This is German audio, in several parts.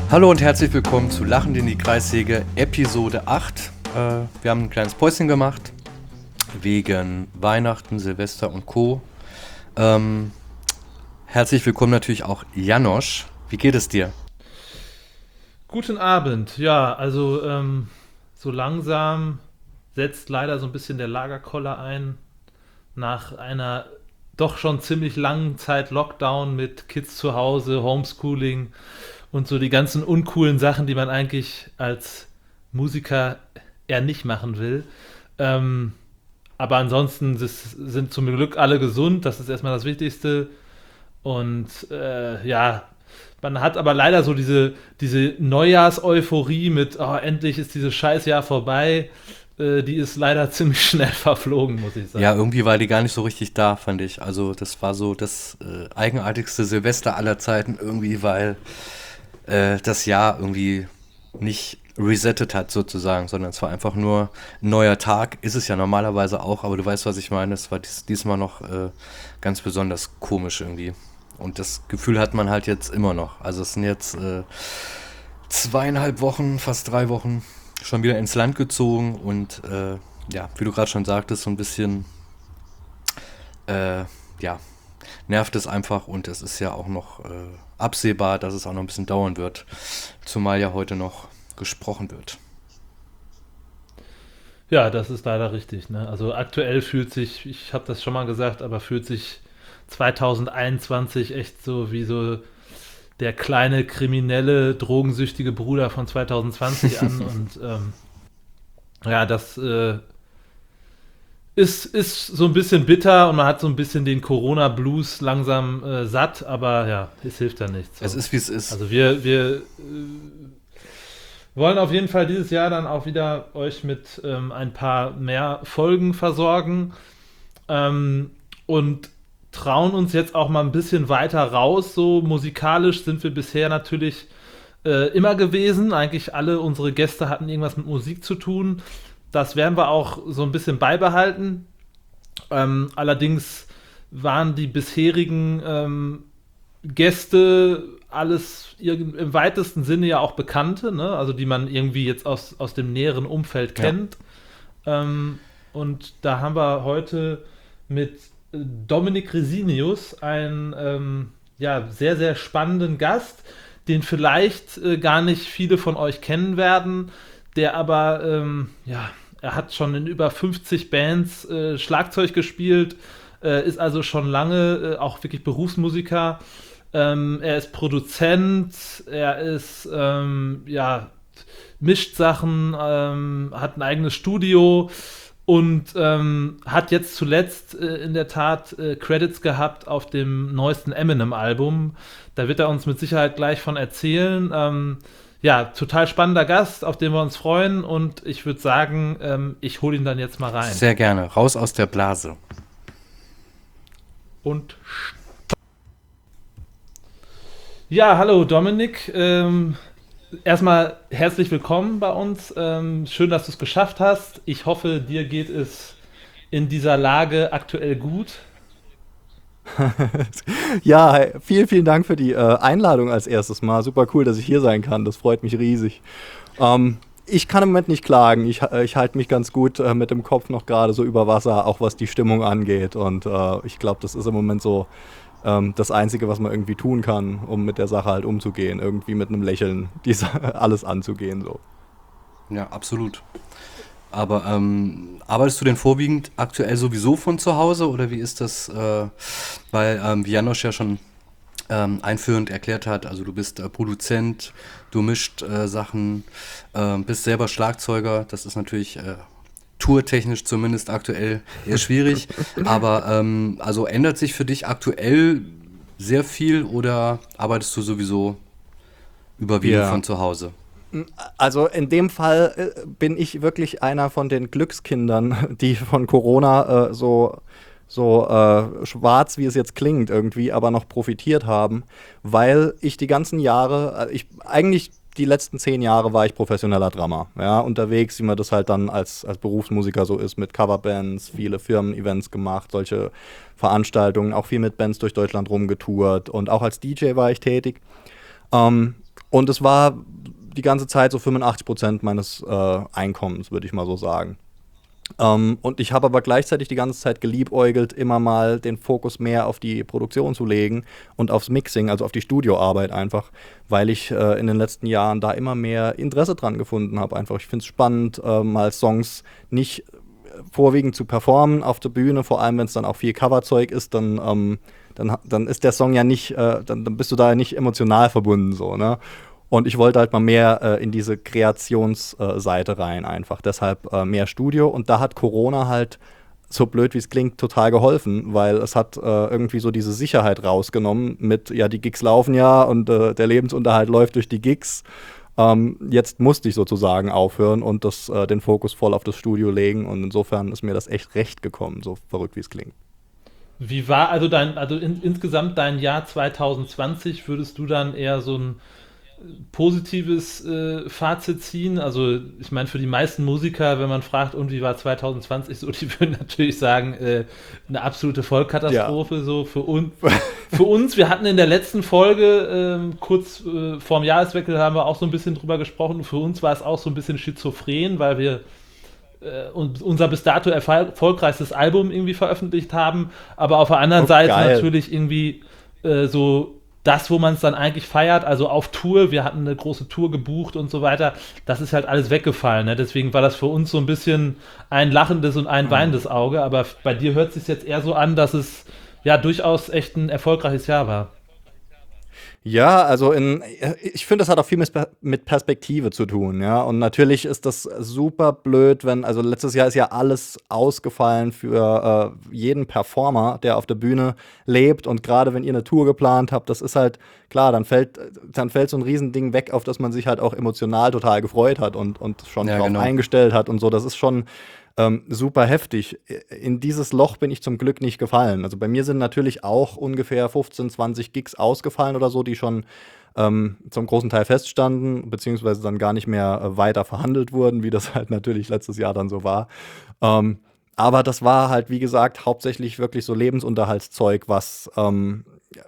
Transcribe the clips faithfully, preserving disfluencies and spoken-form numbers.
Hallo und herzlich willkommen zu Lachend in die Kreissäge, Episode acht. Äh, wir haben ein kleines Päuschen gemacht, wegen Weihnachten, Silvester und Co. Ähm, herzlich willkommen natürlich auch Janosch. Wie geht es dir? Guten Abend. Ja, also ähm, so langsam setzt leider so ein bisschen der Lagerkoller ein. Nach einer doch schon ziemlich langen Zeit Lockdown mit Kids zu Hause, Homeschooling und so die ganzen uncoolen Sachen, die man eigentlich als Musiker eher nicht machen will. Ähm, aber ansonsten das sind zum Glück alle gesund, das ist erstmal das Wichtigste. Und äh, ja, man hat aber leider so diese, diese Neujahrs-Euphorie mit, oh, endlich ist dieses Scheißjahr vorbei. Äh, die ist leider ziemlich schnell verflogen, muss ich Ja, sagen. irgendwie war die gar nicht so richtig da, fand ich. Also das war so das äh, eigenartigste Silvester aller Zeiten irgendwie, weil äh, das Jahr irgendwie nicht resettet hat sozusagen, sondern es war einfach nur ein neuer Tag. Ist es ja normalerweise auch, aber du weißt, was ich meine. Es war dies, diesmal noch äh, ganz besonders komisch irgendwie. Und das Gefühl hat man halt jetzt immer noch. Also es sind jetzt äh, zweieinhalb Wochen, fast drei Wochen schon wieder ins Land gezogen und äh, ja, wie du gerade schon sagtest, so ein bisschen äh, ja, nervt es einfach und es ist ja auch noch äh, absehbar, dass es auch noch ein bisschen dauern wird, zumal ja heute noch gesprochen wird. Ja, das ist leider richtig. Ne? Also aktuell fühlt sich, ich habe das schon mal gesagt, aber fühlt sich zwanzig einundzwanzig echt so wie so der kleine kriminelle, drogensüchtige Bruder von zwanzig zwanzig an. Und ähm, ja, das äh, ist, ist so ein bisschen bitter und man hat so ein bisschen den Corona-Blues langsam äh, satt, aber ja, es hilft ja nichts. Es So. ist, wie es ist. Also wir, wir äh, wollen auf jeden Fall dieses Jahr dann auch wieder euch mit ähm, ein paar mehr Folgen versorgen ähm, und trauen uns jetzt auch mal ein bisschen weiter raus. So musikalisch sind wir bisher natürlich äh, immer gewesen. Eigentlich alle unsere Gäste hatten irgendwas mit Musik zu tun. Das werden wir auch so ein bisschen beibehalten. Ähm, allerdings waren die bisherigen ähm, Gäste alles irg- im weitesten Sinne ja auch Bekannte, ne? Also die man irgendwie jetzt aus, aus dem näheren Umfeld Ja. kennt. Ähm, und da haben wir heute mit äh, Dominik Resinius einen ähm, ja, sehr, sehr spannenden Gast, den vielleicht äh, gar nicht viele von euch kennen werden, der aber, ähm, ja, er hat schon in über fünfzig Bands äh, Schlagzeug gespielt, äh, ist also schon lange äh, auch wirklich Berufsmusiker. Ähm, er ist Produzent, er ist, ähm, ja, mischt Sachen, ähm, hat ein eigenes Studio und ähm, hat jetzt zuletzt äh, in der Tat äh, Credits gehabt auf dem neuesten Eminem-Album. Da wird er uns mit Sicherheit gleich von erzählen. Ähm, ja, total spannender Gast, auf den wir uns freuen und ich würde sagen, ähm, ich hole ihn dann jetzt mal rein. Sehr gerne. Raus aus der Blase. Und ja, hallo Dominik. Ähm, erstmal herzlich willkommen bei uns. Ähm, schön, dass du es geschafft hast. Ich hoffe, dir geht es in dieser Lage aktuell gut. Ja, hi, vielen, vielen Dank für die äh, Einladung als erstes Mal. Super cool, dass ich hier sein kann. Das freut mich riesig. Ähm, ich kann im Moment nicht klagen. Ich, äh, ich halte mich ganz gut äh, mit dem Kopf noch gerade so über Wasser, auch was die Stimmung angeht. Und äh, ich glaube, das ist im Moment so ähm, das Einzige, was man irgendwie tun kann, um mit der Sache halt umzugehen. Irgendwie mit einem Lächeln die Sa- alles anzugehen. So. Ja, absolut. Aber ähm, arbeitest du denn vorwiegend aktuell sowieso von zu Hause oder wie ist das? Äh, weil, ähm, wie Janosch ja schon ähm, einführend erklärt hat, also du bist äh, Produzent, du mischt äh, Sachen, ähm, bist selber Schlagzeuger, das ist natürlich äh, tourtechnisch zumindest aktuell eher schwierig, aber ähm, also ändert sich für dich aktuell sehr viel oder arbeitest du sowieso überwiegend Ja. von zu Hause? Also in dem Fall äh, bin ich wirklich einer von den Glückskindern, die von Corona äh, so, so äh, schwarz, wie es jetzt klingt, irgendwie, aber noch profitiert haben, weil ich die ganzen Jahre, äh, ich eigentlich die letzten zehn Jahre war ich professioneller Drummer, ja, unterwegs, wie man das halt dann als, als Berufsmusiker so ist, mit Coverbands, viele Firmen-Events gemacht, solche Veranstaltungen, auch viel mit Bands durch Deutschland rumgetourt und auch als D J war ich tätig. Ähm, Und es war die ganze Zeit so fünfundachtzig Prozent meines äh, Einkommens, würde ich mal so sagen. Ähm, und ich habe aber gleichzeitig die ganze Zeit geliebäugelt, immer mal den Fokus mehr auf die Produktion zu legen und aufs Mixing, also auf die Studioarbeit einfach, weil ich äh, in den letzten Jahren da immer mehr Interesse dran gefunden habe. Einfach, ich finde es spannend, äh, mal Songs nicht vorwiegend zu performen auf der Bühne, vor allem wenn es dann auch viel Coverzeug ist, dann, ähm, dann, dann ist der Song ja nicht, äh, dann, dann bist du da ja nicht emotional verbunden, so, ne? Und ich wollte halt mal mehr äh, in diese Kreationsseite äh, rein einfach. Deshalb äh, mehr Studio. Und da hat Corona halt, so blöd wie es klingt, total geholfen, weil es hat äh, irgendwie so diese Sicherheit rausgenommen mit, ja, die Gigs laufen ja und äh, der Lebensunterhalt läuft durch die Gigs. Ähm, jetzt musste ich sozusagen aufhören und das, äh, den Fokus voll auf das Studio legen. Und insofern ist mir das echt recht gekommen, so verrückt wie es klingt. Wie war also dein, also in, insgesamt dein Jahr zwanzig zwanzig, würdest du dann eher so ein positives äh, Fazit ziehen? Also ich meine, für die meisten Musiker, wenn man fragt, und wie war zwanzig zwanzig, so, die würden natürlich sagen, äh, eine absolute Vollkatastrophe. Ja. So für, un für uns, wir hatten in der letzten Folge, äh, kurz äh, vorm Jahreswechsel, haben wir auch so ein bisschen drüber gesprochen. Für uns war es auch so ein bisschen schizophren, weil wir äh, unser bis dato erfolgreichstes Album irgendwie veröffentlicht haben, aber auf der anderen oh, Seite geil. natürlich irgendwie äh, so das, wo man es dann eigentlich feiert, also auf Tour, wir hatten eine große Tour gebucht und so weiter, das ist halt alles weggefallen. Ne? Deswegen war das für uns so ein bisschen ein lachendes und ein weinendes Auge, aber bei dir hört es sich jetzt eher so an, dass es ja durchaus echt ein erfolgreiches Jahr war. Ja, also in, ich finde, das hat auch viel mit Perspektive zu tun, ja. Und natürlich ist das super blöd, wenn, also letztes Jahr ist ja alles ausgefallen für äh, jeden Performer, der auf der Bühne lebt. Und gerade wenn ihr eine Tour geplant habt, das ist halt, klar, dann fällt, dann fällt so ein Riesending weg, auf das man sich halt auch emotional total gefreut hat und, und schon ja, drauf genau. eingestellt hat und so. Das ist schon Ähm, super heftig. In dieses Loch bin ich zum Glück nicht gefallen. Also bei mir sind natürlich auch ungefähr fünfzehn, zwanzig Gigs ausgefallen oder so, die schon ähm, zum großen Teil feststanden, beziehungsweise dann gar nicht mehr äh, weiter verhandelt wurden, wie das halt natürlich letztes Jahr dann so war. Ähm, aber das war halt, wie gesagt, hauptsächlich wirklich so Lebensunterhaltszeug, was, ähm,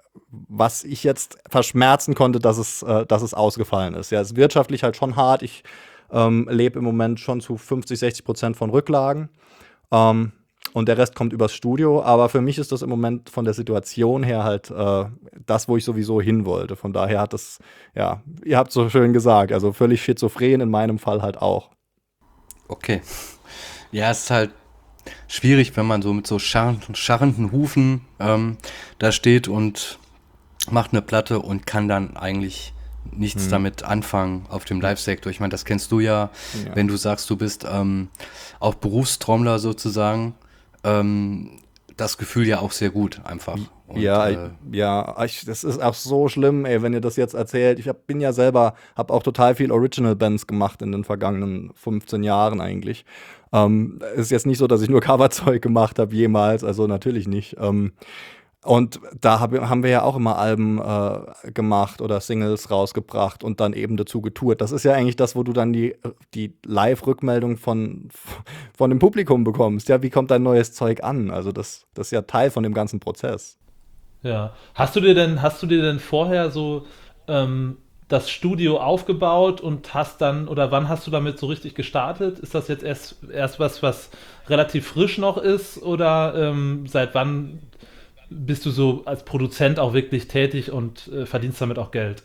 was ich jetzt verschmerzen konnte, dass es, äh, dass es ausgefallen ist. Ja, es ist wirtschaftlich halt schon hart. Ich Ähm, lebe im Moment schon zu fünfzig, sechzig Prozent von Rücklagen ähm, und der Rest kommt übers Studio, aber für mich ist das im Moment von der Situation her halt äh, das, wo ich sowieso hin wollte. Von daher hat das, ja, ihr habt so schön gesagt, also völlig schizophren in meinem Fall halt auch. Okay. Ja, es ist halt schwierig, wenn man so mit so scharrenden, scharrenden Hufen ähm, da steht und macht eine Platte und kann dann eigentlich nichts hm. damit anfangen auf dem Live-Sektor. Ich meine, das kennst du ja, ja. wenn du sagst, du bist ähm, auch Berufstrommler sozusagen. Ähm, das Gefühl ja auch sehr gut einfach. Und, ja, äh, ja, ich, das ist auch so schlimm, ey, wenn ihr das jetzt erzählt. Ich hab, bin ja selber, habe auch total viel Original-Bands gemacht in den vergangenen fünfzehn Jahren eigentlich. Ähm, ist jetzt nicht so, dass ich nur Coverzeug gemacht habe jemals, also natürlich nicht. Ähm, Und da hab, haben wir ja auch immer Alben äh, gemacht oder Singles rausgebracht und dann eben dazu getourt. Das ist ja eigentlich das, wo du dann die, die Live-Rückmeldung von, von dem Publikum bekommst. Ja, wie kommt dein neues Zeug an? Also das, das ist ja Teil von dem ganzen Prozess. Ja. Hast du dir denn, hast du dir denn vorher so ähm, das Studio aufgebaut und hast dann, oder wann hast du damit so richtig gestartet? Ist das jetzt erst, erst was, was relativ frisch noch ist oder ähm, seit wann bist du so als Produzent auch wirklich tätig und äh, verdienst damit auch Geld?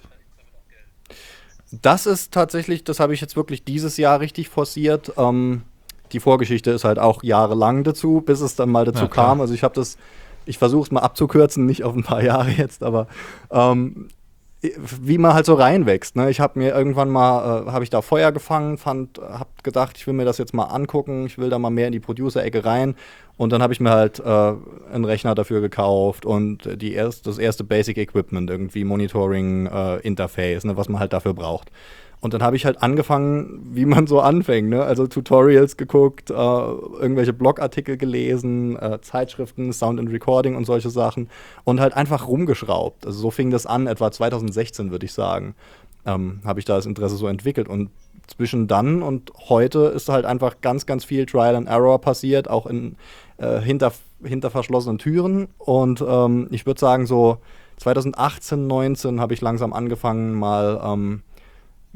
Das ist tatsächlich, das habe ich jetzt wirklich dieses Jahr richtig forciert. Ähm, die Vorgeschichte ist halt auch jahrelang dazu, bis es dann mal dazu ja, kam. Also ich habe das, ich versuche es mal abzukürzen, nicht auf ein paar Jahre jetzt, aber ähm, wie man halt so reinwächst. Ne? Ich habe mir irgendwann mal, äh, habe ich da Feuer gefangen, fand, habe gedacht, ich will mir das jetzt mal angucken, ich will da mal mehr in die Producer-Ecke rein. Und dann habe ich mir halt äh, einen Rechner dafür gekauft und die erst, das erste Basic-Equipment, irgendwie Monitoring-Interface, äh, ne, was man halt dafür braucht. Und dann habe ich halt angefangen, wie man so anfängt, ne? Also Tutorials geguckt, äh, irgendwelche Blogartikel gelesen, äh, Zeitschriften, Sound and Recording und solche Sachen und halt einfach rumgeschraubt. Also so fing das an, etwa zwanzig sechzehn, würde ich sagen, ähm, habe ich da das Interesse so entwickelt. Und zwischen dann und heute ist halt einfach ganz, ganz viel Trial and Error passiert, auch in, äh, hinter, hinter verschlossenen Türen. Und ähm, ich würde sagen, so zwanzig achtzehn, neunzehn habe ich langsam angefangen, mal ähm,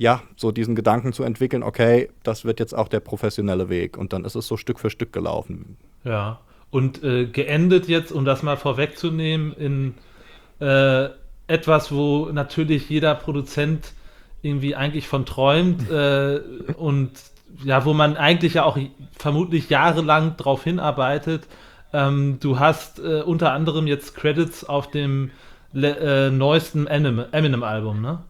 ja, so diesen Gedanken zu entwickeln, okay, das wird jetzt auch der professionelle Weg. Und dann ist es so Stück für Stück gelaufen. Ja, und äh, geendet jetzt, um das mal vorwegzunehmen, in äh, etwas, wo natürlich jeder Produzent irgendwie eigentlich von träumt äh, und ja, wo man eigentlich ja auch vermutlich jahrelang drauf hinarbeitet. Ähm, du hast äh, unter anderem jetzt Credits auf dem le- äh, neuesten Eminem- Eminem-Album, ne?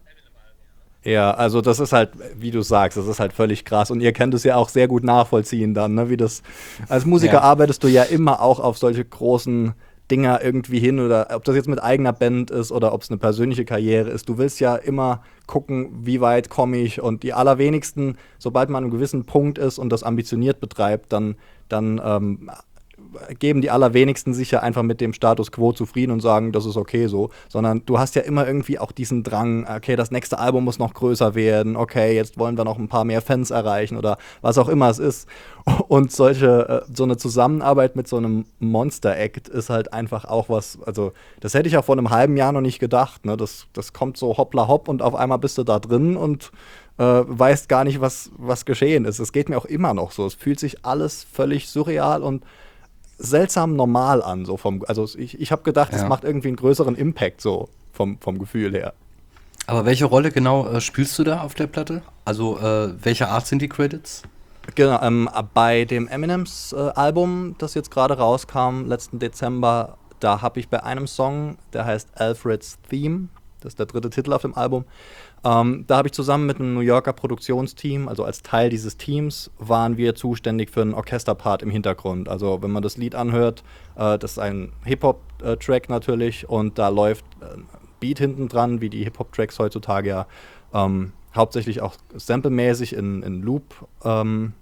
Ja, also das ist halt, wie du sagst, das ist halt völlig krass. Und ihr könnt es ja auch sehr gut nachvollziehen dann, ne? Wie das, als Musiker Ja. arbeitest du ja immer auch auf solche großen Dinger irgendwie hin, oder ob das jetzt mit eigener Band ist oder ob es eine persönliche Karriere ist. Du willst ja immer gucken, wie weit komme ich, und die allerwenigsten, sobald man an einem gewissen Punkt ist und das ambitioniert betreibt, dann, dann ähm, geben die allerwenigsten sich ja einfach mit dem Status quo zufrieden und sagen, das ist okay so, sondern du hast ja immer irgendwie auch diesen Drang, okay, das nächste Album muss noch größer werden, okay, jetzt wollen wir noch ein paar mehr Fans erreichen oder was auch immer es ist. Und solche, so eine Zusammenarbeit mit so einem Monster-Act ist halt einfach auch was, also das hätte ich ja vor einem halben Jahr noch nicht gedacht, ne? Das, das kommt so hoppla hopp und auf einmal bist du da drin und äh, weißt gar nicht, was, was geschehen ist. Es geht mir auch immer noch so, es fühlt sich alles völlig surreal und seltsam normal an, so vom, also ich, ich habe gedacht, es Ja. macht irgendwie einen größeren Impact so vom, vom Gefühl her. Aber welche Rolle genau äh, spielst du da auf der Platte? Also äh, welche Art sind die Credits? Genau, ähm, bei dem Eminems äh, Album, das jetzt gerade rauskam, letzten Dezember, da habe ich bei einem Song, der heißt Alfred's Theme, das ist der dritte Titel auf dem Album, ähm, da habe ich zusammen mit einem New Yorker Produktionsteam, also als Teil dieses Teams, waren wir zuständig für einen Orchesterpart im Hintergrund. Also wenn man das Lied anhört, äh, das ist ein Hip-Hop-Track natürlich, und da läuft äh, ein Beat hinten dran, wie die Hip-Hop-Tracks heutzutage ja ähm, hauptsächlich auch samplemäßig in, in Loop-Form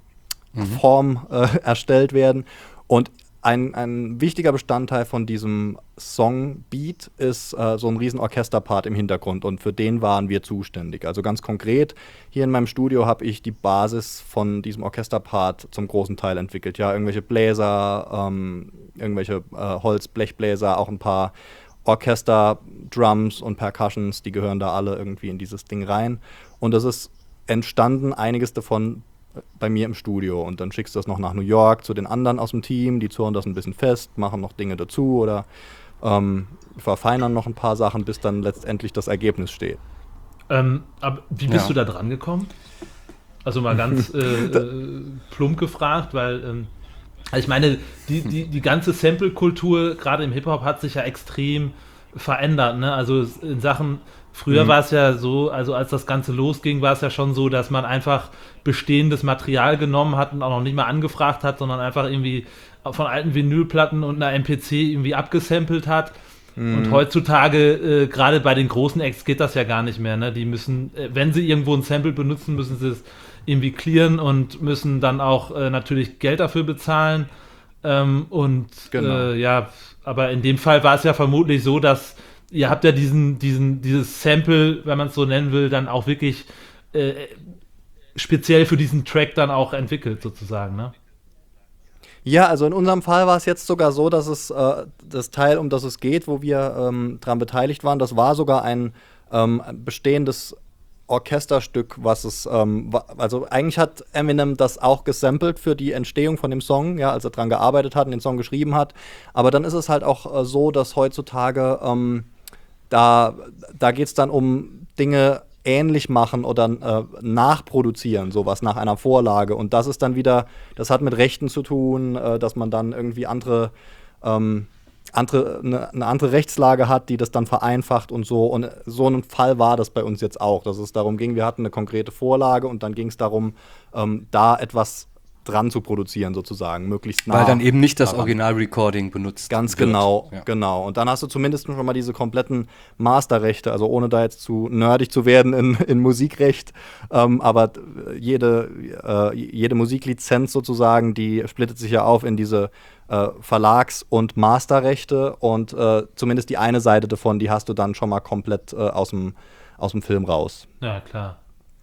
ähm, mhm. äh, erstellt werden. Und ein, ein wichtiger Bestandteil von diesem Song-Beat ist äh, so ein riesen Orchesterpart im Hintergrund, und für den waren wir zuständig. Also ganz konkret, hier in meinem Studio habe ich die Basis von diesem Orchesterpart zum großen Teil entwickelt. Ja, irgendwelche Bläser, ähm, irgendwelche äh, Holz-Blechbläser, auch ein paar Orchester-Drums und Percussions, die gehören da alle irgendwie in dieses Ding rein. Und es ist entstanden, einiges davon bei mir im Studio. Und dann schickst du das noch nach New York zu den anderen aus dem Team, die zurren das ein bisschen fest, machen noch Dinge dazu oder ähm, verfeinern noch ein paar Sachen, bis dann letztendlich das Ergebnis steht. Ähm, aber wie bist Ja. du da dran gekommen? Also mal ganz äh, äh, plump gefragt, weil ähm, also ich meine, die, die, die ganze Sample-Kultur, gerade im Hip-Hop, hat sich ja extrem verändert, ne? Also in Sachen, früher Mhm. war es ja so, also als das Ganze losging, war es ja schon so, dass man einfach bestehendes Material genommen hat und auch noch nicht mal angefragt hat, sondern einfach irgendwie von alten Vinylplatten und einer M P C irgendwie abgesampelt hat. Und heutzutage, äh, gerade bei den großen Acts, geht das ja gar nicht mehr, ne? Die müssen, äh, wenn sie irgendwo ein Sample benutzen, müssen sie es irgendwie clearen und müssen dann auch äh, natürlich Geld dafür bezahlen. Ähm, und Genau. äh, ja, aber in dem Fall war es ja vermutlich so, dass ihr habt ja diesen, diesen, dieses Sample, wenn man es so nennen will, dann auch wirklich äh, speziell für diesen Track dann auch entwickelt, sozusagen, ne? Ja, also in unserem Fall war es jetzt sogar so, dass es äh, das Teil, um das es geht, wo wir ähm, dran beteiligt waren, das war sogar ein ähm, bestehendes Orchesterstück, was es, ähm, wa- also eigentlich hat Eminem das auch gesampelt für die Entstehung von dem Song, ja, als er dran gearbeitet hat und den Song geschrieben hat. Aber dann ist es halt auch äh, so, dass heutzutage ähm, da, da geht es dann um Dinge ähnlich machen oder äh, nachproduzieren, sowas nach einer Vorlage. Und das ist dann wieder, das hat mit Rechten zu tun, äh, dass man dann irgendwie andere, ähm, andere eine, eine andere Rechtslage hat, die das dann vereinfacht und so. Und so ein Fall war das bei uns jetzt auch, dass es darum ging, wir hatten eine konkrete Vorlage und dann ging es darum, ähm, da etwas dran zu produzieren sozusagen, möglichst nah. Weil dann eben nicht das daran. Original-Recording benutzt Ganz wird. genau, Ja. genau. Und dann hast du zumindest schon mal diese kompletten Masterrechte, also ohne da jetzt zu nerdig zu werden in, in Musikrecht, ähm, aber jede, äh, jede Musiklizenz sozusagen, die splittet sich ja auf in diese äh, Verlags- und Masterrechte, und äh, zumindest die eine Seite davon, die hast du dann schon mal komplett äh, aus dem aus dem Film raus. Ja, klar.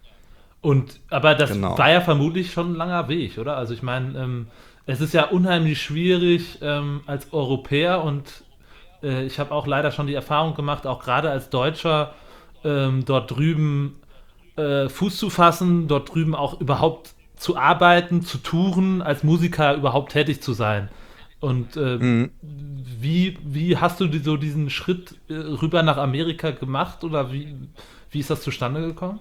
Und, aber das Genau. war ja vermutlich schon ein langer Weg, oder? Also ich meine, ähm, es ist ja unheimlich schwierig ähm, als Europäer, und äh, ich habe auch leider schon die Erfahrung gemacht, auch gerade als Deutscher ähm, dort drüben äh, Fuß zu fassen, dort drüben auch überhaupt zu arbeiten, zu touren, als Musiker überhaupt tätig zu sein. Und äh, mhm. wie, wie hast du die, so diesen Schritt äh, rüber nach Amerika gemacht oder wie, wie ist das zustande gekommen?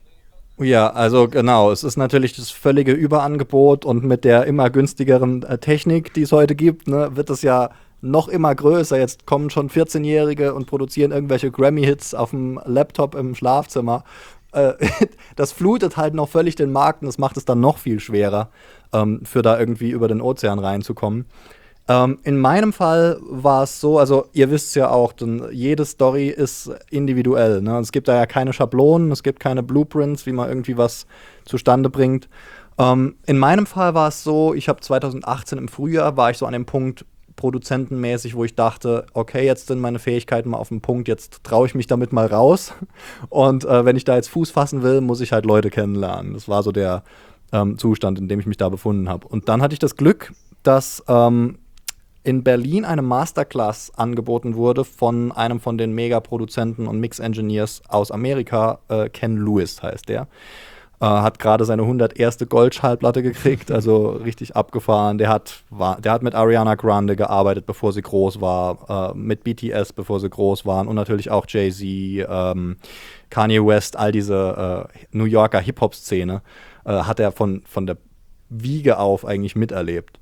Ja, also genau, es ist natürlich das völlige Überangebot und mit der immer günstigeren äh, Technik, die es heute gibt, ne, wird es ja noch immer größer. Jetzt kommen schon vierzehnjährige und produzieren irgendwelche Grammy-Hits auf dem Laptop im Schlafzimmer. Äh, das flutet halt noch völlig den Markt und das macht es dann noch viel schwerer, ähm, für da irgendwie über den Ozean reinzukommen. Ähm, in meinem Fall war es so, also ihr wisst ja auch, denn jede Story ist individuell. Ne? Es gibt da ja keine Schablonen, es gibt keine Blueprints, wie man irgendwie was zustande bringt. Ähm, in meinem Fall war es so, ich habe zwanzig achtzehn im Frühjahr, war ich so an dem Punkt produzentenmäßig, wo ich dachte, okay, jetzt sind meine Fähigkeiten mal auf dem Punkt, jetzt traue ich mich damit mal raus. Und äh, wenn ich da jetzt Fuß fassen will, muss ich halt Leute kennenlernen. Das war so der ähm, Zustand, in dem ich mich da befunden habe. Und dann hatte ich das Glück, dass ähm, in Berlin eine Masterclass angeboten wurde von einem von den Mega-Produzenten und Mix-Engineers aus Amerika, äh, Ken Lewis heißt der. Äh, hat gerade seine hunderterste Goldschallplatte gekriegt, also richtig abgefahren. Der hat, war, der hat mit Ariana Grande gearbeitet, bevor sie groß war, äh, mit B T S, bevor sie groß waren und natürlich auch Jay-Z, ähm, Kanye West, all diese äh, New Yorker Hip-Hop-Szene äh, hat er von, von der Wiege auf eigentlich miterlebt.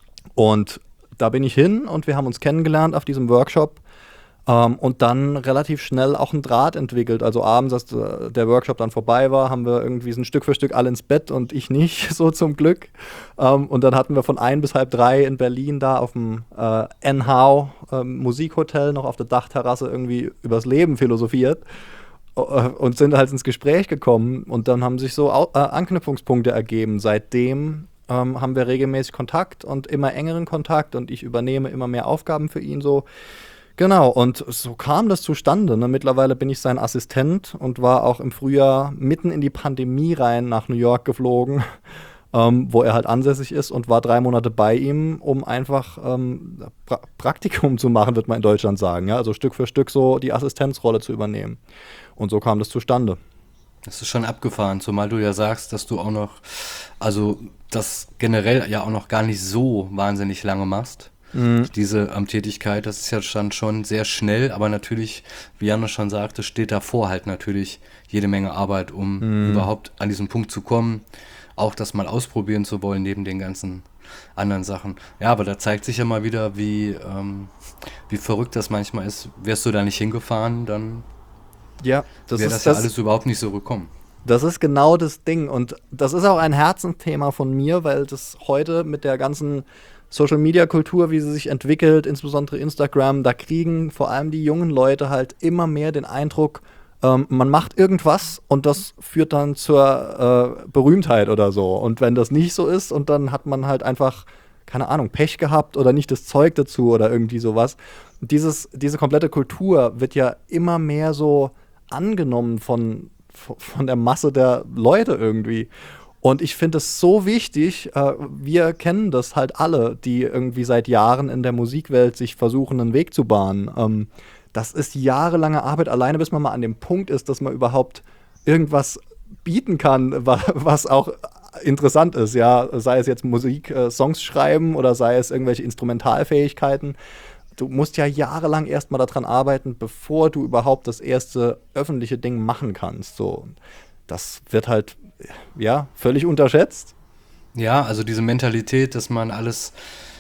Und da bin ich hin und wir haben uns kennengelernt auf diesem Workshop ähm, und dann relativ schnell auch einen Draht entwickelt. Also abends, als der Workshop dann vorbei war, haben wir irgendwie so ein Stück für Stück alle ins Bett und ich nicht, so zum Glück. Ähm, und dann hatten wir von ein bis halb drei in Berlin da auf dem äh, N H äh, Musikhotel noch auf der Dachterrasse irgendwie übers Leben philosophiert äh, und sind halt ins Gespräch gekommen und dann haben sich so äh, Anknüpfungspunkte ergeben. Seitdem Ähm, haben wir regelmäßig Kontakt und immer engeren Kontakt und ich übernehme immer mehr Aufgaben für ihn so. Genau, und so kam das zustande. Ne? Mittlerweile bin ich sein Assistent und war auch im Frühjahr mitten in die Pandemie rein nach New York geflogen, ähm, wo er halt ansässig ist und war drei Monate bei ihm, um einfach ähm, pra- Praktikum zu machen, wird man in Deutschland sagen. Ja? Also Stück für Stück so die Assistenzrolle zu übernehmen. Und so kam das zustande. Das ist schon abgefahren, zumal du ja sagst, dass du auch noch, also das generell ja auch noch gar nicht so wahnsinnig lange machst. Mhm. Diese Amttätigkeit, das ist ja dann schon sehr schnell, aber natürlich, wie Janne schon sagte, steht davor halt natürlich jede Menge Arbeit, um mhm. überhaupt an diesen Punkt zu kommen, auch das mal ausprobieren zu wollen, neben den ganzen anderen Sachen. Ja, aber da zeigt sich ja mal wieder, wie, ähm, wie verrückt das manchmal ist. Wärst du da nicht hingefahren, dann ja, das wäre ist das ja das, alles überhaupt nicht so gekommen. Das ist genau das Ding und das ist auch ein Herzensthema von mir, weil das heute mit der ganzen Social-Media-Kultur, wie sie sich entwickelt, insbesondere Instagram, da kriegen vor allem die jungen Leute halt immer mehr den Eindruck, ähm, man macht irgendwas und das führt dann zur äh, Berühmtheit oder so. Und wenn das nicht so ist und dann hat man halt einfach, keine Ahnung, Pech gehabt oder nicht das Zeug dazu oder irgendwie sowas. Dieses, diese komplette Kultur wird ja immer mehr so angenommen von von der Masse der Leute irgendwie. Und ich finde es so wichtig, äh, wir kennen das halt alle, die irgendwie seit Jahren in der Musikwelt sich versuchen, einen Weg zu bahnen. Ähm, das ist jahrelange Arbeit, alleine bis man mal an dem Punkt ist, dass man überhaupt irgendwas bieten kann, wa- was auch interessant ist, ja, sei es jetzt Musik, äh, Songs schreiben oder sei es irgendwelche Instrumentalfähigkeiten. Du musst ja jahrelang erstmal daran arbeiten, bevor du überhaupt das erste öffentliche Ding machen kannst. So, das wird halt, ja, völlig unterschätzt. Ja, also diese Mentalität, dass man alles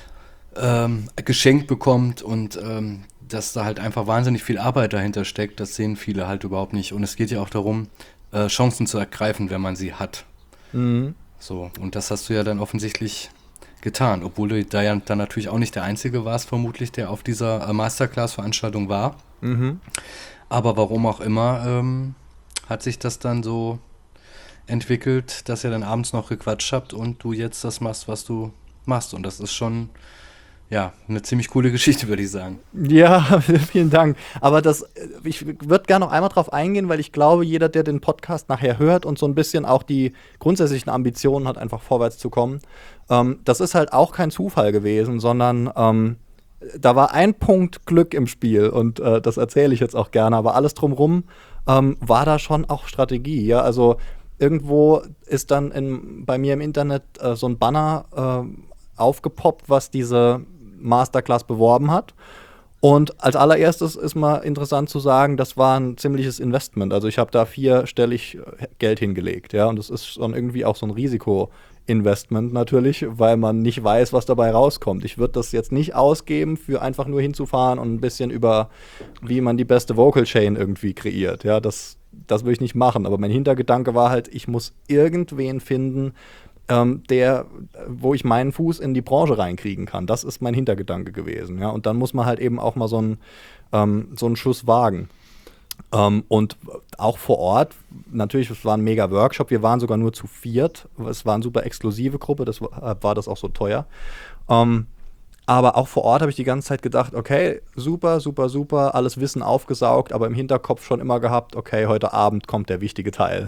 ähm, geschenkt bekommt und ähm, dass da halt einfach wahnsinnig viel Arbeit dahinter steckt, das sehen viele halt überhaupt nicht. Und es geht ja auch darum, äh, Chancen zu ergreifen, wenn man sie hat. Mhm. So, und das hast du ja dann offensichtlich getan, obwohl du da ja dann natürlich auch nicht der Einzige warst, vermutlich, der auf dieser äh, Masterclass-Veranstaltung war. Mhm. Aber warum auch immer, ähm, hat sich das dann so entwickelt, dass ihr dann abends noch gequatscht habt und du jetzt das machst, was du machst. Und das ist schon, ja, eine ziemlich coole Geschichte, würde ich sagen. Ja, vielen Dank. Aber das, ich würde gerne noch einmal drauf eingehen, weil ich glaube, jeder, der den Podcast nachher hört und so ein bisschen auch die grundsätzlichen Ambitionen hat, einfach vorwärts zu kommen, ähm, das ist halt auch kein Zufall gewesen, sondern ähm, da war ein Punkt Glück im Spiel und äh, das erzähle ich jetzt auch gerne, aber alles drumrum ähm, war da schon auch Strategie. Ja? Also irgendwo ist dann in, bei mir im Internet äh, so ein Banner äh, aufgepoppt, was diese Masterclass beworben hat. Und als allererstes ist mal interessant zu sagen, das war ein ziemliches Investment. Also ich habe da vierstellig Geld hingelegt, ja, und das ist dann irgendwie auch so ein Risikoinvestment natürlich, weil man nicht weiß, was dabei rauskommt. Ich würde das jetzt nicht ausgeben, für einfach nur hinzufahren und ein bisschen über, wie man die beste Vocal Chain irgendwie kreiert, ja, das, das würde ich nicht machen. Aber mein Hintergedanke war halt, ich muss irgendwen finden, Ähm, der, wo ich meinen Fuß in die Branche reinkriegen kann. Das ist mein Hintergedanke gewesen. Ja? Und dann muss man halt eben auch mal so einen, ähm, so einen Schuss wagen. Ähm, und auch vor Ort, natürlich, es war ein mega Workshop, wir waren sogar nur zu viert. Es war eine super exklusive Gruppe, deshalb war, war das auch so teuer. Ähm, aber auch vor Ort habe ich die ganze Zeit gedacht, okay, super, super, super, alles Wissen aufgesaugt, aber im Hinterkopf schon immer gehabt, okay, heute Abend kommt der wichtige Teil.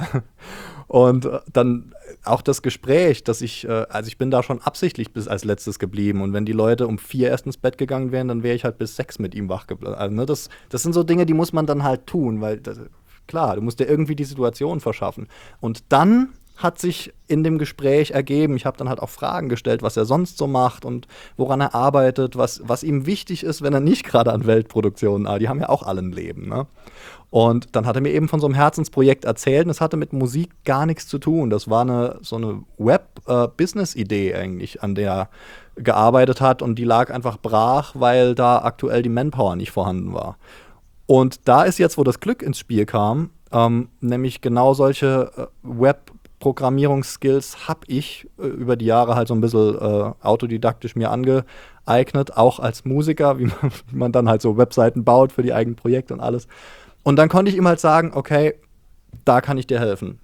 Und äh, dann auch das Gespräch, dass ich, äh, also ich bin da schon absichtlich bis als letztes geblieben. Und wenn die Leute um vier erst ins Bett gegangen wären, dann wäre ich halt bis sechs mit ihm wach geblieben. Also, ne, das, das sind so Dinge, die muss man dann halt tun, weil, das, klar, du musst dir irgendwie die Situation verschaffen. Und dann hat sich in dem Gespräch ergeben, ich habe dann halt auch Fragen gestellt, was er sonst so macht und woran er arbeitet, was, was ihm wichtig ist, wenn er nicht gerade an Weltproduktionen arbeitet. Die haben ja auch alle ein Leben, ne? Und dann hat er mir eben von so einem Herzensprojekt erzählt und es hatte mit Musik gar nichts zu tun. Das war eine, so eine Web-Business-Idee eigentlich, an der er gearbeitet hat und die lag einfach brach, weil da aktuell die Manpower nicht vorhanden war. Und da ist jetzt, wo das Glück ins Spiel kam, ähm, nämlich genau solche äh, Web-Programmierungsskills habe ich äh, über die Jahre halt so ein bisschen äh, autodidaktisch mir angeeignet, auch als Musiker, wie man, wie man dann halt so Webseiten baut für die eigenen Projekte und alles. Und dann konnte ich ihm halt sagen, okay, da kann ich dir helfen.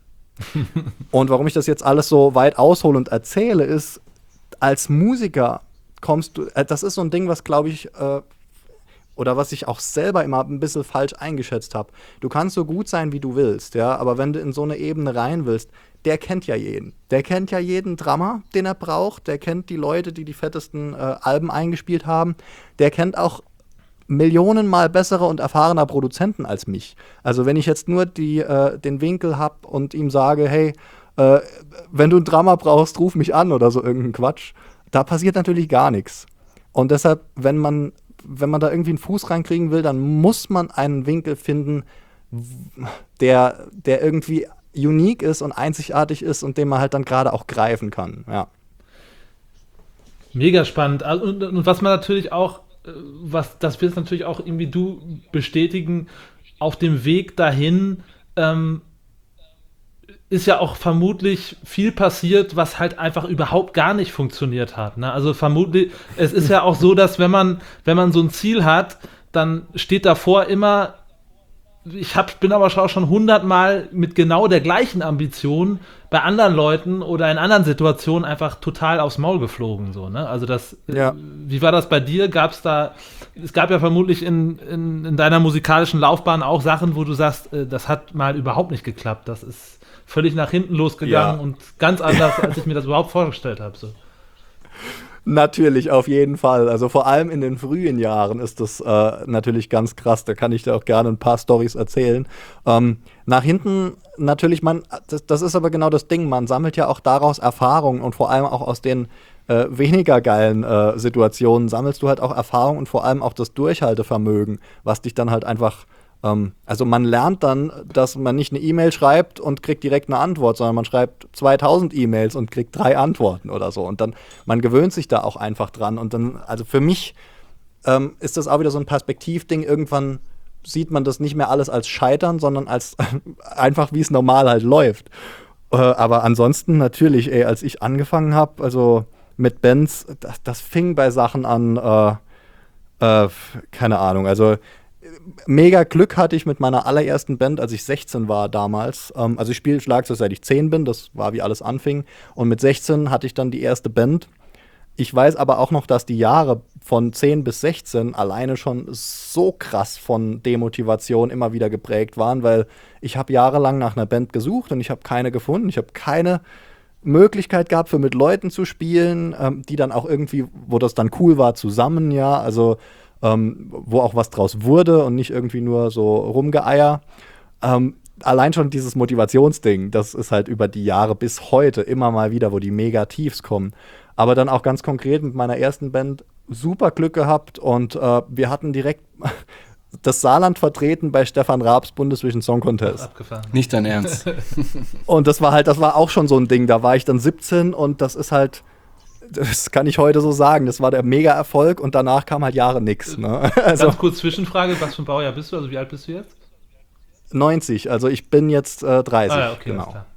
Und warum ich das jetzt alles so weit aushole und erzähle, ist, als Musiker kommst du, äh, das ist so ein Ding, was glaube ich, äh, oder was ich auch selber immer ein bisschen falsch eingeschätzt habe. Du kannst so gut sein, wie du willst, ja, aber wenn du in so eine Ebene rein willst, der kennt ja jeden. Der kennt ja jeden Drummer, den er braucht, der kennt die Leute, die die fettesten äh, Alben eingespielt haben, der kennt auch millionenmal bessere und erfahrener Produzenten als mich. Also wenn ich jetzt nur die, äh, den Winkel habe und ihm sage, hey, äh, wenn du einen Drummer brauchst, ruf mich an oder so irgendein Quatsch, da passiert natürlich gar nichts. Und deshalb, wenn man, wenn man da irgendwie einen Fuß reinkriegen will, dann muss man einen Winkel finden, der, der irgendwie unique ist und einzigartig ist und den man halt dann gerade auch greifen kann. Ja. Mega spannend. Und, und was man natürlich auch was, das wird natürlich auch irgendwie du bestätigen, auf dem Weg dahin ähm, ist ja auch vermutlich viel passiert, was halt einfach überhaupt gar nicht funktioniert hat. Ne? Also vermutlich, es ist ja auch so, dass wenn man, wenn man so ein Ziel hat, dann steht davor immer, ich hab, bin aber auch schon hundertmal mit genau der gleichen Ambition bei anderen Leuten oder in anderen Situationen einfach total aufs Maul geflogen. So, ne? Also das, ja. äh, wie war das bei dir? Gab es da, es gab ja vermutlich in, in, in deiner musikalischen Laufbahn auch Sachen, wo du sagst, äh, das hat mal überhaupt nicht geklappt. Das ist völlig nach hinten losgegangen ja. und ganz anders, als ich mir das überhaupt vorgestellt habe. So. Natürlich, auf jeden Fall. Also vor allem in den frühen Jahren ist das äh, natürlich ganz krass. Da kann ich dir auch gerne ein paar Storys erzählen. Ähm, nach hinten natürlich, man, das, das ist aber genau das Ding. Man sammelt ja auch daraus Erfahrungen und vor allem auch aus den äh, weniger geilen äh, Situationen sammelst du halt auch Erfahrung und vor allem auch das Durchhaltevermögen, was dich dann halt einfach Ähm, also man lernt dann, dass man nicht eine E-Mail schreibt und kriegt direkt eine Antwort, sondern man schreibt zweitausend E-Mails und kriegt drei Antworten oder so. Und dann, man gewöhnt sich da auch einfach dran. Und dann, also für mich ähm, ist das auch wieder so ein Perspektivding. Irgendwann sieht man das nicht mehr alles als Scheitern, sondern als einfach, wie es normal halt läuft. Äh, aber ansonsten natürlich, ey, als ich angefangen habe, also mit Bands, das, das fing bei Sachen an, äh, äh, keine Ahnung, also mega Glück hatte ich mit meiner allerersten Band, als ich sechzehn war damals. Ähm, also ich spiele Schlagzeug, seit ich zehn bin, das war, wie alles anfing. Und mit sechzehn hatte ich dann die erste Band. Ich weiß aber auch noch, dass die Jahre von zehn bis sechzehn alleine schon so krass von Demotivation immer wieder geprägt waren, weil ich habe jahrelang nach einer Band gesucht und ich habe keine gefunden. Ich habe keine Möglichkeit gehabt, für mit Leuten zu spielen, ähm, die dann auch irgendwie, wo das dann cool war, zusammen, ja, also Ähm, wo auch was draus wurde und nicht irgendwie nur so Rumgeeier. ähm, allein schon dieses Motivationsding, das ist halt über die Jahre bis heute immer mal wieder, wo die Mega-Tiefs kommen. Aber dann auch ganz konkret mit meiner ersten Band super Glück gehabt und äh, wir hatten direkt das Saarland vertreten bei Stefan Raabs Bundesvision Song Contest. Abgefahren. Nicht dein Ernst. Und das war halt, das war auch schon so ein Ding. Da war ich dann siebzehn und das ist halt, das kann ich heute so sagen, das war der Mega-Erfolg und danach kam halt Jahre nix. Ne? Also Ganz kurz Zwischenfrage, was für ein Baujahr bist du? Also wie alt bist du jetzt? neunzig, also ich bin jetzt äh, dreißig. Ah ja, okay, alles genau. klar.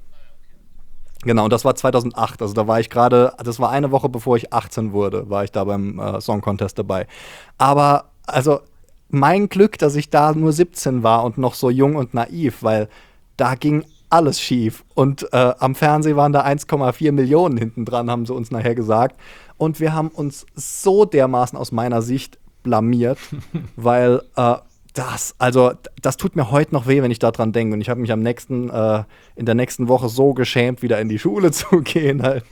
Genau, und das war zweitausendacht, also da war ich gerade, das war eine Woche bevor ich achtzehn wurde, war ich da beim äh, Song Contest dabei. Aber, also, mein Glück, dass ich da nur siebzehn war und noch so jung und naiv, weil da ging alles schief. Und äh, am Fernsehen waren da eins Komma vier Millionen hinten dran, haben sie uns nachher gesagt. Und wir haben uns so dermaßen aus meiner Sicht blamiert, weil äh, das, also das tut mir heute noch weh, wenn ich daran denke. Und ich habe mich am nächsten, äh, in der nächsten Woche so geschämt, wieder in die Schule zu gehen halt.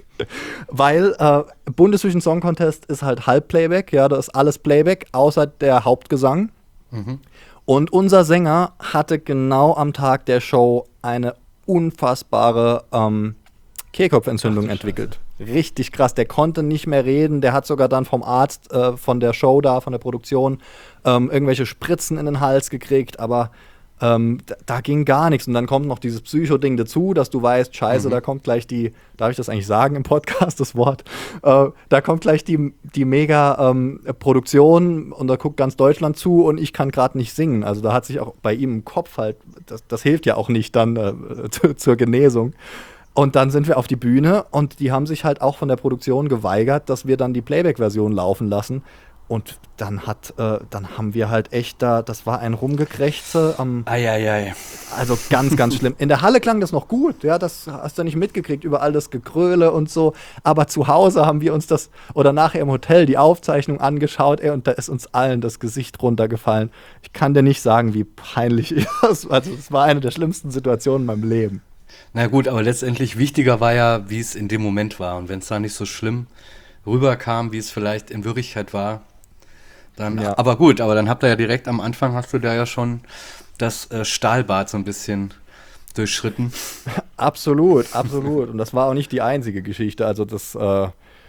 Weil äh, Bundesvision Song Contest ist halt Halbplayback, ja, das ist alles Playback, außer der Hauptgesang. Mhm. Und unser Sänger hatte genau am Tag der Show eine unfassbare ähm, Kehlkopfentzündung Ach, entwickelt. Richtig krass, der konnte nicht mehr reden, der hat sogar dann vom Arzt äh, von der Show da, von der Produktion, ähm, irgendwelche Spritzen in den Hals gekriegt, aber ähm, da, da ging gar nichts. Und dann kommt noch dieses Psycho-Ding dazu, dass du weißt, scheiße, mhm. da kommt gleich die, darf ich das eigentlich sagen im Podcast, das Wort, äh, da kommt gleich die, die Mega-Produktion ähm, und da guckt ganz Deutschland zu und ich kann gerade nicht singen. Also da hat sich auch bei ihm im Kopf halt, das, das hilft ja auch nicht dann äh, zu, zur Genesung. Und dann sind wir auf die Bühne und die haben sich halt auch von der Produktion geweigert, dass wir dann die Playback-Version laufen lassen. Und dann hat, äh, dann haben wir halt echt da, das war ein Rumgekrächze. Ähm, Eieiei. Also ganz, ganz schlimm. In der Halle klang das noch gut, ja, das hast du nicht mitgekriegt, über all das Gekröle und so. Aber zu Hause haben wir uns das, oder nachher im Hotel die Aufzeichnung angeschaut, ey, und da ist uns allen das Gesicht runtergefallen. Ich kann dir nicht sagen, wie peinlich das war. Also es war eine der schlimmsten Situationen in meinem Leben. Na gut, aber letztendlich wichtiger war ja, wie es in dem Moment war. Und wenn es da nicht so schlimm rüberkam, wie es vielleicht in Wirklichkeit war, dann, ja. aber gut, aber dann habt ihr ja direkt am Anfang, hast du da ja schon das äh, Stahlbad so ein bisschen durchschritten. Absolut, absolut. Und das war auch nicht die einzige Geschichte. Also das, äh,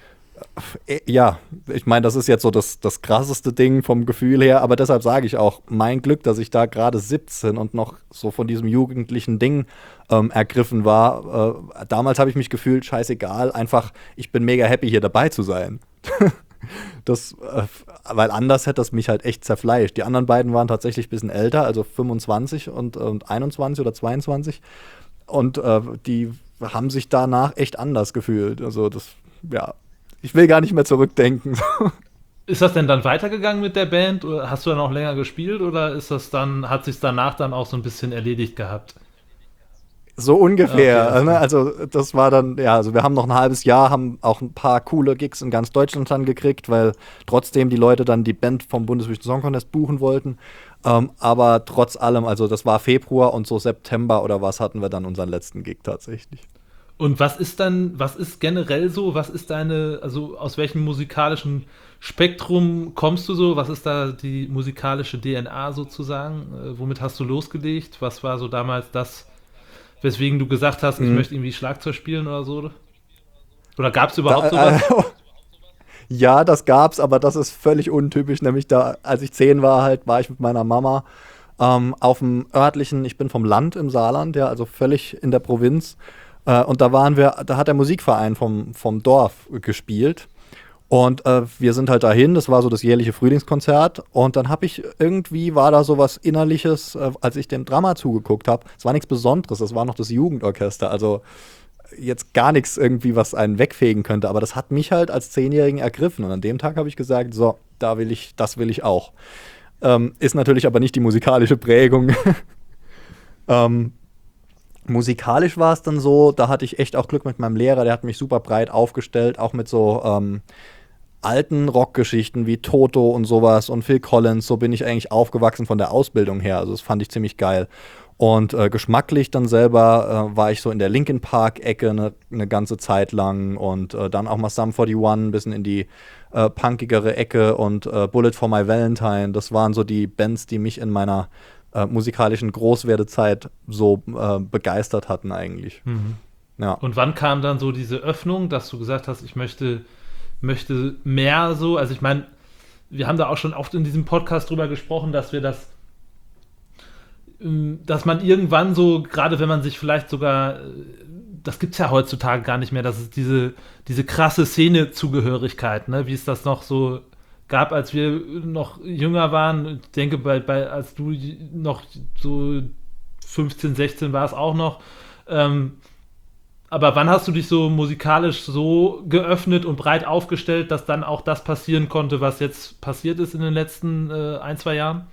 ja, ich meine, das ist jetzt so das, das krasseste Ding vom Gefühl her, aber deshalb sage ich auch, mein Glück, dass ich da gerade siebzehn und noch so von diesem jugendlichen Ding ähm, ergriffen war. Äh, damals habe ich mich gefühlt, scheißegal, einfach, ich bin mega happy, hier dabei zu sein. Das, äh, weil anders hätte das mich halt echt zerfleischt. Die anderen beiden waren tatsächlich ein bisschen älter, also fünfundzwanzig und, und einundzwanzig oder zweiundzwanzig. Und äh, die haben sich danach echt anders gefühlt. Also das, ja, ich will gar nicht mehr zurückdenken. Ist das denn dann weitergegangen mit der Band? Oder hast du dann auch länger gespielt oder ist das dann, hat sich danach dann auch so ein bisschen erledigt gehabt? So ungefähr. Okay, ne? Also das war dann, ja, also wir haben noch ein halbes Jahr, haben auch ein paar coole Gigs in ganz Deutschland dann gekriegt, weil trotzdem die Leute dann die Band vom Bundesvision Song Contest buchen wollten. Ähm, aber trotz allem, also das war Februar und so September oder was hatten wir dann unseren letzten Gig tatsächlich. Und was ist dann, was ist generell so, was ist deine, also aus welchem musikalischen Spektrum kommst du so? Was ist da die musikalische D N A sozusagen? Äh, womit hast du losgelegt? Was war so damals das, weswegen du gesagt hast, ich mhm. möchte irgendwie Schlagzeug spielen oder so? Oder gab es überhaupt da, sowas? Äh, ja, das gab's, aber das ist völlig untypisch. Nämlich da, als ich zehn war, halt, war ich mit meiner Mama ähm, auf dem örtlichen, ich bin vom Land im Saarland, ja, also völlig in der Provinz. Äh, und da waren wir, da hat der Musikverein vom, vom Dorf gespielt. Und äh, wir sind halt dahin, das war so das jährliche Frühlingskonzert. Und dann habe ich, irgendwie war da so was Innerliches, äh, als ich dem Drama zugeguckt habe. Es war nichts Besonderes, das war noch das Jugendorchester. Also jetzt gar nichts irgendwie, was einen wegfegen könnte. Aber das hat mich halt als Zehnjährigen ergriffen. Und an dem Tag habe ich gesagt, so, da will ich, das will ich auch. Ähm, ist natürlich aber nicht die musikalische Prägung. ähm, Musikalisch war es dann so, da hatte ich echt auch Glück mit meinem Lehrer, der hat mich super breit aufgestellt, auch mit so ähm, alten Rockgeschichten wie Toto und sowas und Phil Collins, so bin ich eigentlich aufgewachsen von der Ausbildung her, also das fand ich ziemlich geil. Und äh, geschmacklich dann selber äh, war ich so in der Linkin Park-Ecke eine ne ganze Zeit lang und äh, dann auch mal Sum einundvierzig, ein bisschen in die äh, punkigere Ecke und äh, Bullet for My Valentine, das waren so die Bands, die mich in meiner äh, musikalischen Großwerdezeit so äh, begeistert hatten eigentlich. Mhm. Ja. Und wann kam dann so diese Öffnung, dass du gesagt hast, ich möchte, möchte mehr so, also ich meine, wir haben da auch schon oft in diesem Podcast drüber gesprochen, dass wir das, dass man irgendwann so, gerade wenn man sich vielleicht sogar, das gibt es ja heutzutage gar nicht mehr, dass es diese, diese krasse Szene-Zugehörigkeit, ne, wie es das noch so gab, als wir noch jünger waren. Ich denke, bei, bei, als du noch so fünfzehn, sechzehn warst auch noch. Ähm, aber wann hast du dich so musikalisch so geöffnet und breit aufgestellt, dass dann auch das passieren konnte, was jetzt passiert ist in den letzten äh, ein, zwei Jahren?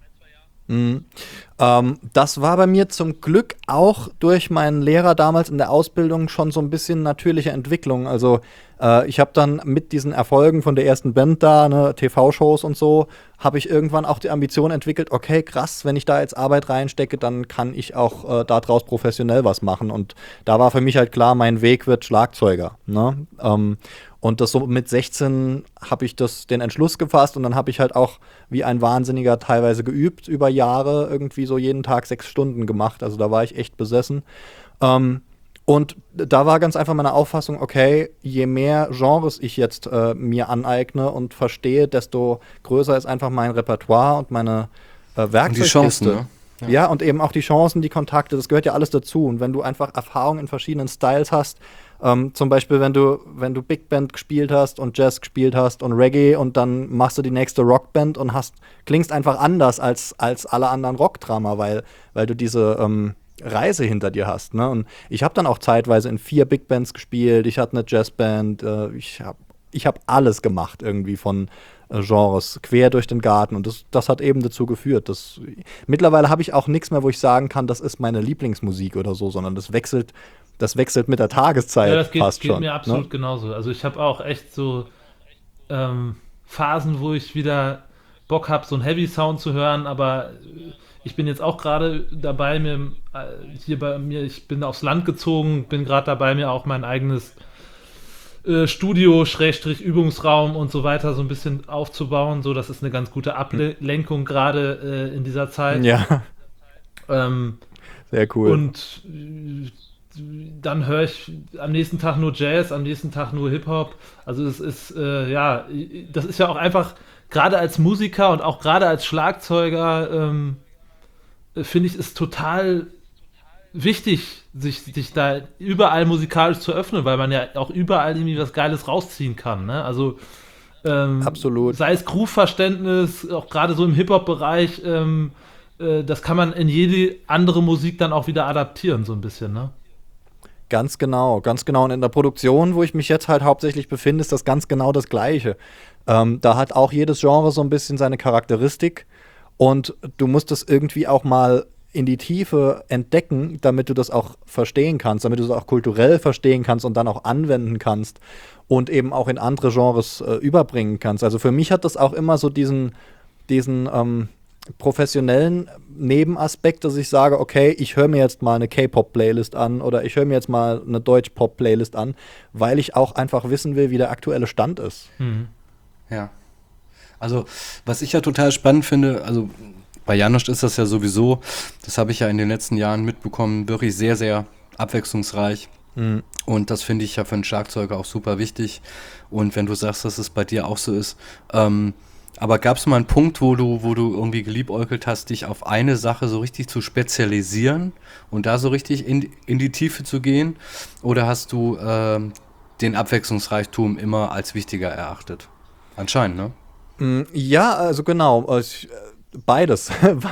Mhm. Ähm, das war bei mir zum Glück auch durch meinen Lehrer damals in der Ausbildung schon so ein bisschen natürliche Entwicklung. Also äh, ich habe dann mit diesen Erfolgen von der ersten Band da, ne, T V-Shows und so, habe ich irgendwann auch die Ambition entwickelt, okay, krass, wenn ich da jetzt Arbeit reinstecke, dann kann ich auch äh, daraus professionell was machen. Und da war für mich halt klar, mein Weg wird Schlagzeuger. Ne? Ähm, Und das so mit sechzehn habe ich das den Entschluss gefasst und dann habe ich halt auch wie ein Wahnsinniger teilweise geübt, über Jahre irgendwie so jeden Tag sechs Stunden gemacht. Also da war ich echt besessen. Ähm, und da war ganz einfach meine Auffassung, okay, je mehr Genres ich jetzt äh, mir aneigne und verstehe, desto größer ist einfach mein Repertoire und meine äh, Werkzeugkiste. Und die Chancen, ne? Ja. ja, und eben auch die Chancen, die Kontakte, das gehört ja alles dazu. Und wenn du einfach Erfahrung in verschiedenen Styles hast, Ähm, zum Beispiel, wenn du, wenn du Big Band gespielt hast und Jazz gespielt hast und Reggae und dann machst du die nächste Rockband und hast, klingst einfach anders als, als alle anderen Rockdrama, weil, weil du diese ähm, Reise hinter dir hast. Ne? Und ich habe dann auch zeitweise in vier Big Bands gespielt, ich hatte eine Jazzband, äh, ich habe ich hab alles gemacht irgendwie von äh, Genres, quer durch den Garten und das, das hat eben dazu geführt. Dass, mittlerweile habe ich auch nichts mehr, wo ich sagen kann, das ist meine Lieblingsmusik oder so, sondern das wechselt Das wechselt mit der Tageszeit ja, das geht, fast geht schon. mir absolut ne? genauso. Also ich habe auch echt so ähm, Phasen, wo ich wieder Bock habe, so einen Heavy-Sound zu hören, aber ich bin jetzt auch gerade dabei, mir äh, hier bei mir, ich bin aufs Land gezogen, bin gerade dabei, mir auch mein eigenes äh, Studio, Schrägstrich, Übungsraum und so weiter so ein bisschen aufzubauen. So, das ist eine ganz gute Ablenkung gerade äh, in dieser Zeit. Ja, Ähm, sehr cool. Und äh, dann höre ich am nächsten Tag nur Jazz, am nächsten Tag nur Hip-Hop. Also es ist, äh, ja, das ist ja auch einfach, gerade als Musiker und auch gerade als Schlagzeuger, ähm, finde ich es total wichtig, sich, sich da überall musikalisch zu öffnen, weil man ja auch überall irgendwie was Geiles rausziehen kann. Ne? Also ähm, Absolut. sei es Groove-Verständnis, auch gerade so im Hip-Hop-Bereich, ähm, äh, das kann man in jede andere Musik dann auch wieder adaptieren, so ein bisschen, ne? Ganz genau, ganz genau. Und in der Produktion, wo ich mich jetzt halt hauptsächlich befinde, ist das ganz genau das Gleiche. Ähm, da hat auch jedes Genre so ein bisschen seine Charakteristik und du musst das irgendwie auch mal in die Tiefe entdecken, damit du das auch verstehen kannst, damit du es auch kulturell verstehen kannst und dann auch anwenden kannst und eben auch in andere Genres äh, überbringen kannst. Also für mich hat das auch immer so diesen, diesen ähm, professionellen Nebenaspekt, dass ich sage, okay, ich höre mir jetzt mal eine K-Pop-Playlist an oder ich höre mir jetzt mal eine Deutsch-Pop-Playlist an, weil ich auch einfach wissen will, wie der aktuelle Stand ist. Mhm. Ja. Also, was ich ja total spannend finde, also bei Janosch ist das ja sowieso, das habe ich ja in den letzten Jahren mitbekommen, wirklich sehr, sehr abwechslungsreich. Mhm. Und das finde ich ja für einen Schlagzeuger auch super wichtig. Und wenn du sagst, dass es bei dir auch so ist, ähm, aber gab es mal einen Punkt, wo du, wo du irgendwie geliebäugelt hast, dich auf eine Sache so richtig zu spezialisieren und da so richtig in, in die Tiefe zu gehen? Oder hast du ähm, den Abwechslungsreichtum immer als wichtiger erachtet? Anscheinend, ne? Mm, Ja, also genau. Ich, beides.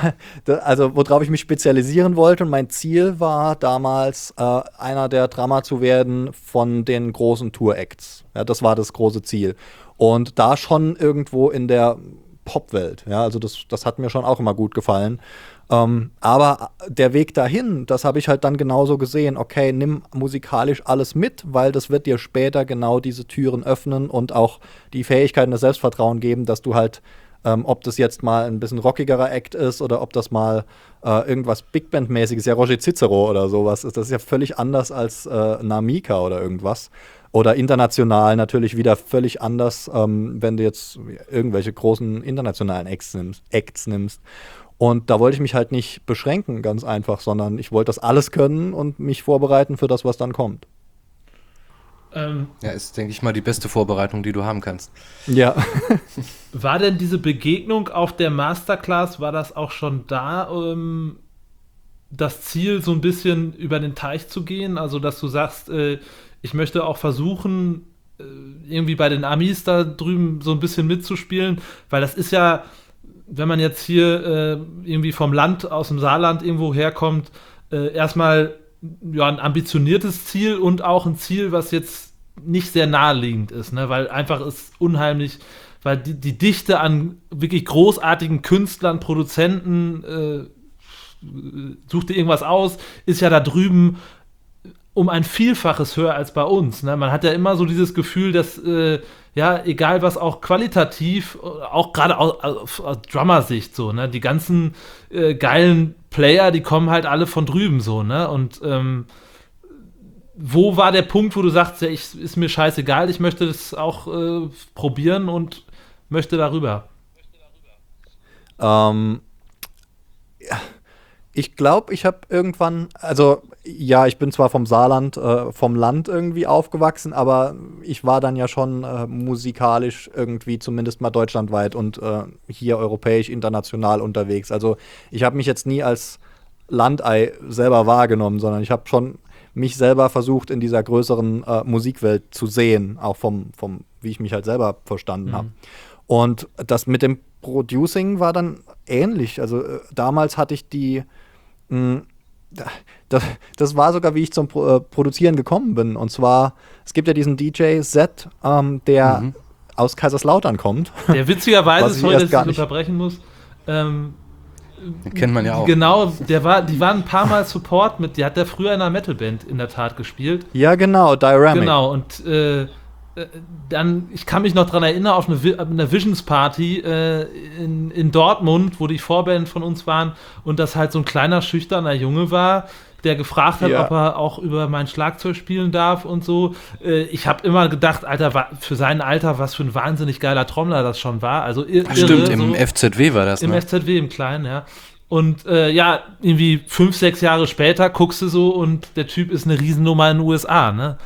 Also, worauf ich mich spezialisieren wollte und mein Ziel war damals, äh, einer der Drummer zu werden von den großen Tour-Acts. Ja, das war das große Ziel. Und da schon irgendwo in der Popwelt. Ja, also das, das hat mir schon auch immer gut gefallen. Ähm, aber der Weg dahin, das habe ich halt dann genauso gesehen. Okay, nimm musikalisch alles mit, weil das wird dir später genau diese Türen öffnen und auch die Fähigkeiten, das Selbstvertrauen geben, dass du halt, ähm, ob das jetzt mal ein bisschen rockigerer Act ist oder ob das mal äh, irgendwas Big Band-mäßiges, ja Roger Cicero oder sowas ist, das ist ja völlig anders als äh, Namika oder irgendwas. Oder international natürlich wieder völlig anders, ähm, wenn du jetzt irgendwelche großen internationalen Acts nimmst, Acts nimmst. Und da wollte ich mich halt nicht beschränken, ganz einfach, sondern ich wollte das alles können und mich vorbereiten für das, was dann kommt. Ähm, Ja, ist, denke ich mal, die beste Vorbereitung, die du haben kannst. Ja. War denn diese Begegnung auf der Masterclass, war das auch schon da, ähm, das Ziel, so ein bisschen über den Teich zu gehen? Also, dass du sagst, äh, ich möchte auch versuchen, äh, irgendwie bei den Amis da drüben so ein bisschen mitzuspielen, weil das ist ja, wenn man jetzt hier äh, irgendwie vom Land, aus dem Saarland irgendwo herkommt, äh, erstmal ja, ein ambitioniertes Ziel und auch ein Ziel, was jetzt nicht sehr naheliegend ist, ne? Weil einfach ist unheimlich, weil die, die Dichte an wirklich großartigen Künstlern, Produzenten, äh, such dir irgendwas aus, ist ja da drüben um ein Vielfaches höher als bei uns. Ne? Man hat ja immer so dieses Gefühl, dass, äh, ja, egal was auch qualitativ, auch gerade aus, aus, aus Drummer-Sicht so, ne, die ganzen äh, geilen Player, die kommen halt alle von drüben so, ne? Und ähm, wo war der Punkt, wo du sagst, ja, ich, ist mir scheißegal, ich möchte das auch äh, probieren und möchte darüber? Ähm, ja. Ich glaube, ich habe irgendwann, also ja, ich bin zwar vom Saarland, äh, vom Land irgendwie aufgewachsen, aber ich war dann ja schon äh, musikalisch irgendwie zumindest mal deutschlandweit und äh, hier europäisch, international unterwegs. Also ich habe mich jetzt nie als Landei selber wahrgenommen, sondern ich habe schon mich selber versucht, in dieser größeren äh, Musikwelt zu sehen, auch vom, vom, wie ich mich halt selber verstanden Mhm. habe. Und das mit dem Producing war dann ähnlich. Also äh, damals hatte ich die mh, das, das war sogar, wie ich zum Pro- äh, Produzieren gekommen bin. Und zwar, es gibt ja diesen D J Z, ähm, der Mhm. aus Kaiserslautern kommt. Der witzigerweise, Was ich sorry, erst dass ich gar dich nicht- unterbrechen muss, ähm, Den kennt man ja auch. genau, der war, die waren ein paar Mal Support mit, die hat der früher in einer Metalband in der Tat gespielt. Ja, genau, Dyramic. Genau, und äh, äh, dann, ich kann mich noch dran erinnern, auf eine, Vi- eine Visions Party äh, in, in Dortmund, wo die Vorband von uns waren und das halt so ein kleiner, schüchterner Junge war, der gefragt hat, Ja. ob er auch über mein Schlagzeug spielen darf und so. Äh, ich habe immer gedacht, Alter, wa- für sein Alter, was für ein wahnsinnig geiler Trommler das schon war. Also ir- Stimmt, irre, im so. F Z W war das, Im ne? F Z W, im Kleinen, ja. Und äh, ja, irgendwie fünf, sechs Jahre später guckst du so und der Typ ist eine Riesennummer in den U S A, ne?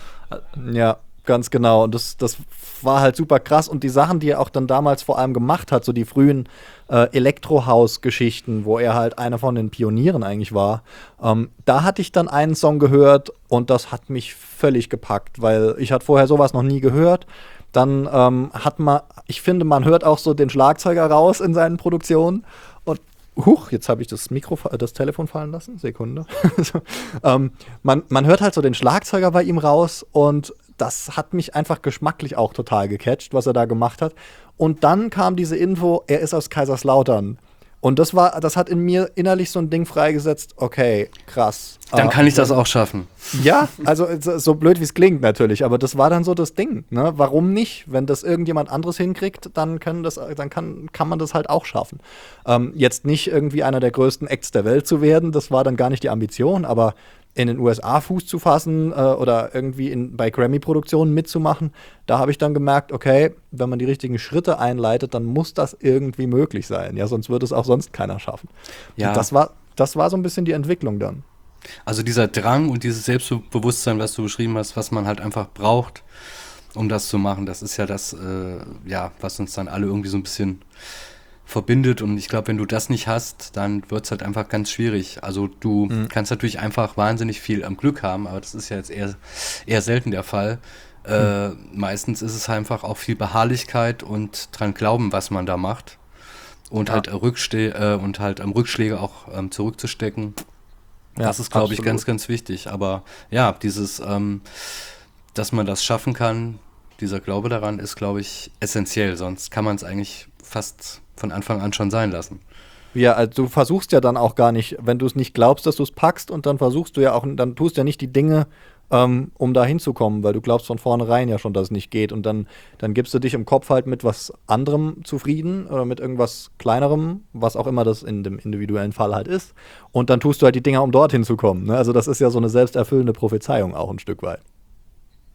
Ja, ganz genau. Und das, das war halt super krass. Und die Sachen, die er auch dann damals vor allem gemacht hat, so die frühen äh, Elektrohaus-Geschichten, wo er halt einer von den Pionieren eigentlich war, ähm, da hatte ich dann einen Song gehört und das hat mich völlig gepackt, weil ich hatte vorher sowas noch nie gehört. Dann ähm, hat man, ich finde, man hört auch so den Schlagzeuger raus in seinen Produktionen. Und huch, jetzt habe ich das Mikro, das Telefon fallen lassen. Sekunde. so, ähm, man, man hört halt so den Schlagzeuger bei ihm raus und das hat mich einfach geschmacklich auch total gecatcht, was er da gemacht hat. Und dann kam diese Info, er ist aus Kaiserslautern. Und das war, das hat in mir innerlich so ein Ding freigesetzt, okay, krass. Dann Ah, kann ich das auch schaffen. ja, also so, so blöd wie es klingt natürlich, aber das war dann so das Ding. Ne? Warum nicht? Wenn das irgendjemand anderes hinkriegt, dann, können das, dann kann, kann man das halt auch schaffen. Ähm, jetzt nicht irgendwie einer der größten Acts der Welt zu werden, das war dann gar nicht die Ambition, aber in den U S A Fuß zu fassen äh, oder irgendwie in, bei Grammy-Produktionen mitzumachen, da habe ich dann gemerkt, okay, wenn man die richtigen Schritte einleitet, dann muss das irgendwie möglich sein. Ja, sonst würde es auch sonst keiner schaffen. Ja. Und das war, das war so ein bisschen die Entwicklung dann. Also dieser Drang und dieses Selbstbewusstsein, was du beschrieben hast, was man halt einfach braucht, um das zu machen, das ist ja das, äh, ja, was uns dann alle irgendwie so ein bisschen verbindet. Und ich glaube, wenn du das nicht hast, dann wird es halt einfach ganz schwierig. Also du Mhm. kannst natürlich einfach wahnsinnig viel am Glück haben, aber das ist ja jetzt eher, eher selten der Fall. Äh, meistens ist es einfach auch viel Beharrlichkeit und dran glauben, was man da macht. Und Ja. halt Rückste äh, und halt am Rückschläge auch ähm, zurückzustecken. Ja, Das ist, glaube ich, absolut. ganz, ganz wichtig. Aber ja, dieses, ähm, dass man das schaffen kann, dieser Glaube daran ist, glaube ich, essentiell. Sonst kann man es eigentlich fast von Anfang an schon sein lassen. Ja, also du versuchst ja dann auch gar nicht, wenn du es nicht glaubst, dass du es packst, und dann versuchst du ja auch, dann tust du ja nicht die Dinge, ähm, um da hinzukommen, weil du glaubst von vornherein ja schon, dass es nicht geht, und dann, dann gibst du dich im Kopf halt mit was anderem zufrieden oder mit irgendwas Kleinerem, was auch immer das in dem individuellen Fall halt ist, und dann tust du halt die Dinger, um dorthin zu kommen. Ne? Also das ist ja so eine selbsterfüllende Prophezeiung auch ein Stück weit.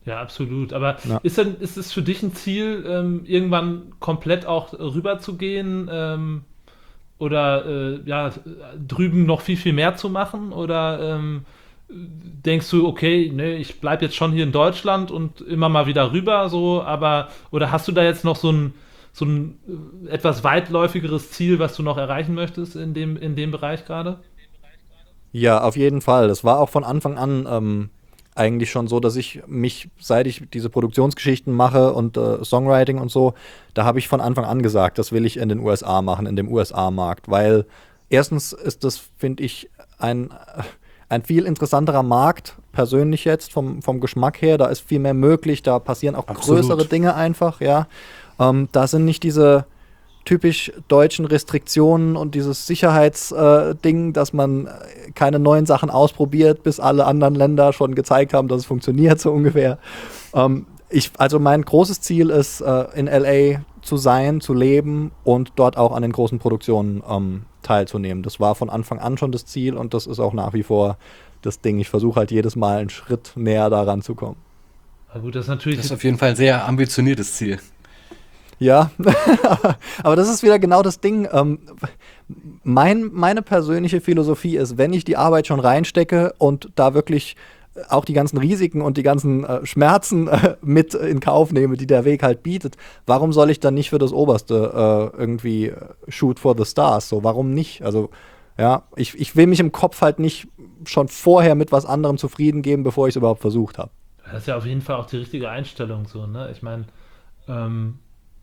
Ja, absolut. Aber Ja. ist denn, ist es für dich ein Ziel, ähm, irgendwann komplett auch rüber zu gehen, ähm, oder äh, ja, drüben noch viel, viel mehr zu machen? Oder ähm, denkst du, okay, nee, ich bleibe jetzt schon hier in Deutschland und immer mal wieder rüber, so, aber, oder hast du da jetzt noch so ein, so ein äh, etwas weitläufigeres Ziel, was du noch erreichen möchtest in dem, in dem Bereich gerade? Ja, auf jeden Fall. Das war auch von Anfang an ähm, eigentlich schon so, dass ich mich, seit ich diese Produktionsgeschichten mache und äh, Songwriting und so, da habe ich von Anfang an gesagt, das will ich in den U S A machen, in dem U S A-Markt. Weil erstens ist das, finde ich, ein, äh, ein viel interessanterer Markt, persönlich jetzt, vom, vom Geschmack her. Da ist viel mehr möglich, da passieren auch Absolut. größere Dinge einfach, ja. Ähm, da sind nicht diese typisch deutschen Restriktionen und dieses Sicherheitsding, äh, dass man äh, keine neuen Sachen ausprobiert, bis alle anderen Länder schon gezeigt haben, dass es funktioniert, so ungefähr. Ähm, ich, also mein großes Ziel ist, äh, in L A zu sein, zu leben und dort auch an den großen Produktionen ähm, teilzunehmen. Das war von Anfang an schon das Ziel und das ist auch nach wie vor das Ding. Ich versuche halt jedes Mal einen Schritt näher daran zu kommen. Na gut, das ist natürlich. Das ist auf jeden Fall ein sehr ambitioniertes Ziel. Ja, aber das ist wieder genau das Ding. Ähm, mein, meine persönliche Philosophie ist, wenn ich die Arbeit schon reinstecke und da wirklich auch die ganzen Risiken und die ganzen äh, Schmerzen äh, mit in Kauf nehme, die der Weg halt bietet, warum soll ich dann nicht für das Oberste äh, irgendwie äh, shoot for the stars? So, warum nicht? Also, ja, ich, ich will mich im Kopf halt nicht schon vorher mit was anderem zufrieden geben, bevor ich es überhaupt versucht habe. Das ist ja auf jeden Fall auch die richtige Einstellung, so, ne? Ich meine, ähm,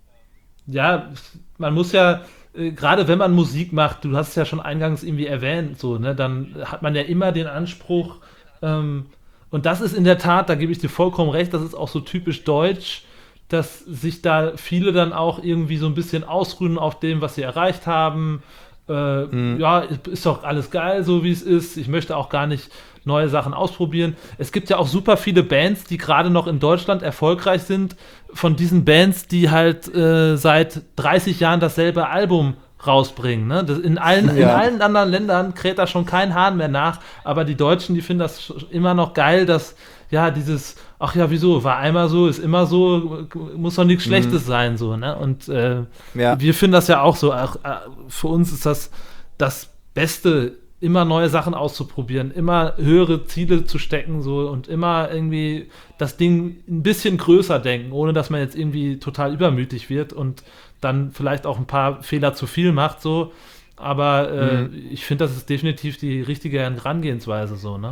ja, man muss ja, äh, gerade wenn man Musik macht, du hast es ja schon eingangs irgendwie erwähnt, so, ne, dann hat man ja immer den Anspruch, ähm, und das ist in der Tat, da gebe ich dir vollkommen recht, das ist auch so typisch deutsch, dass sich da viele dann auch irgendwie so ein bisschen ausruhen auf dem, was sie erreicht haben. Äh, Mhm. Ja, ist doch alles geil, so wie es ist. Ich möchte auch gar nicht neue Sachen ausprobieren. Es gibt ja auch super viele Bands, die gerade noch in Deutschland erfolgreich sind, von diesen Bands, die halt äh, seit dreißig Jahren dasselbe Album rausbringen. Ne? Das in, allen, in Ja. allen anderen Ländern kräht da schon kein Hahn mehr nach, aber die Deutschen, die finden das sch- immer noch geil, dass ja dieses, ach ja, wieso, war einmal so, ist immer so, muss doch nichts Schlechtes sein, so, ne? Und äh, Ja. wir finden das ja auch so, auch, äh, für uns ist das das Beste, immer neue Sachen auszuprobieren, immer höhere Ziele zu stecken, so, und immer irgendwie das Ding ein bisschen größer denken, ohne dass man jetzt irgendwie total übermütig wird und dann vielleicht auch ein paar Fehler zu viel macht, so. Aber äh, Mhm. ich finde, das ist definitiv die richtige Herangehensweise, so, ne?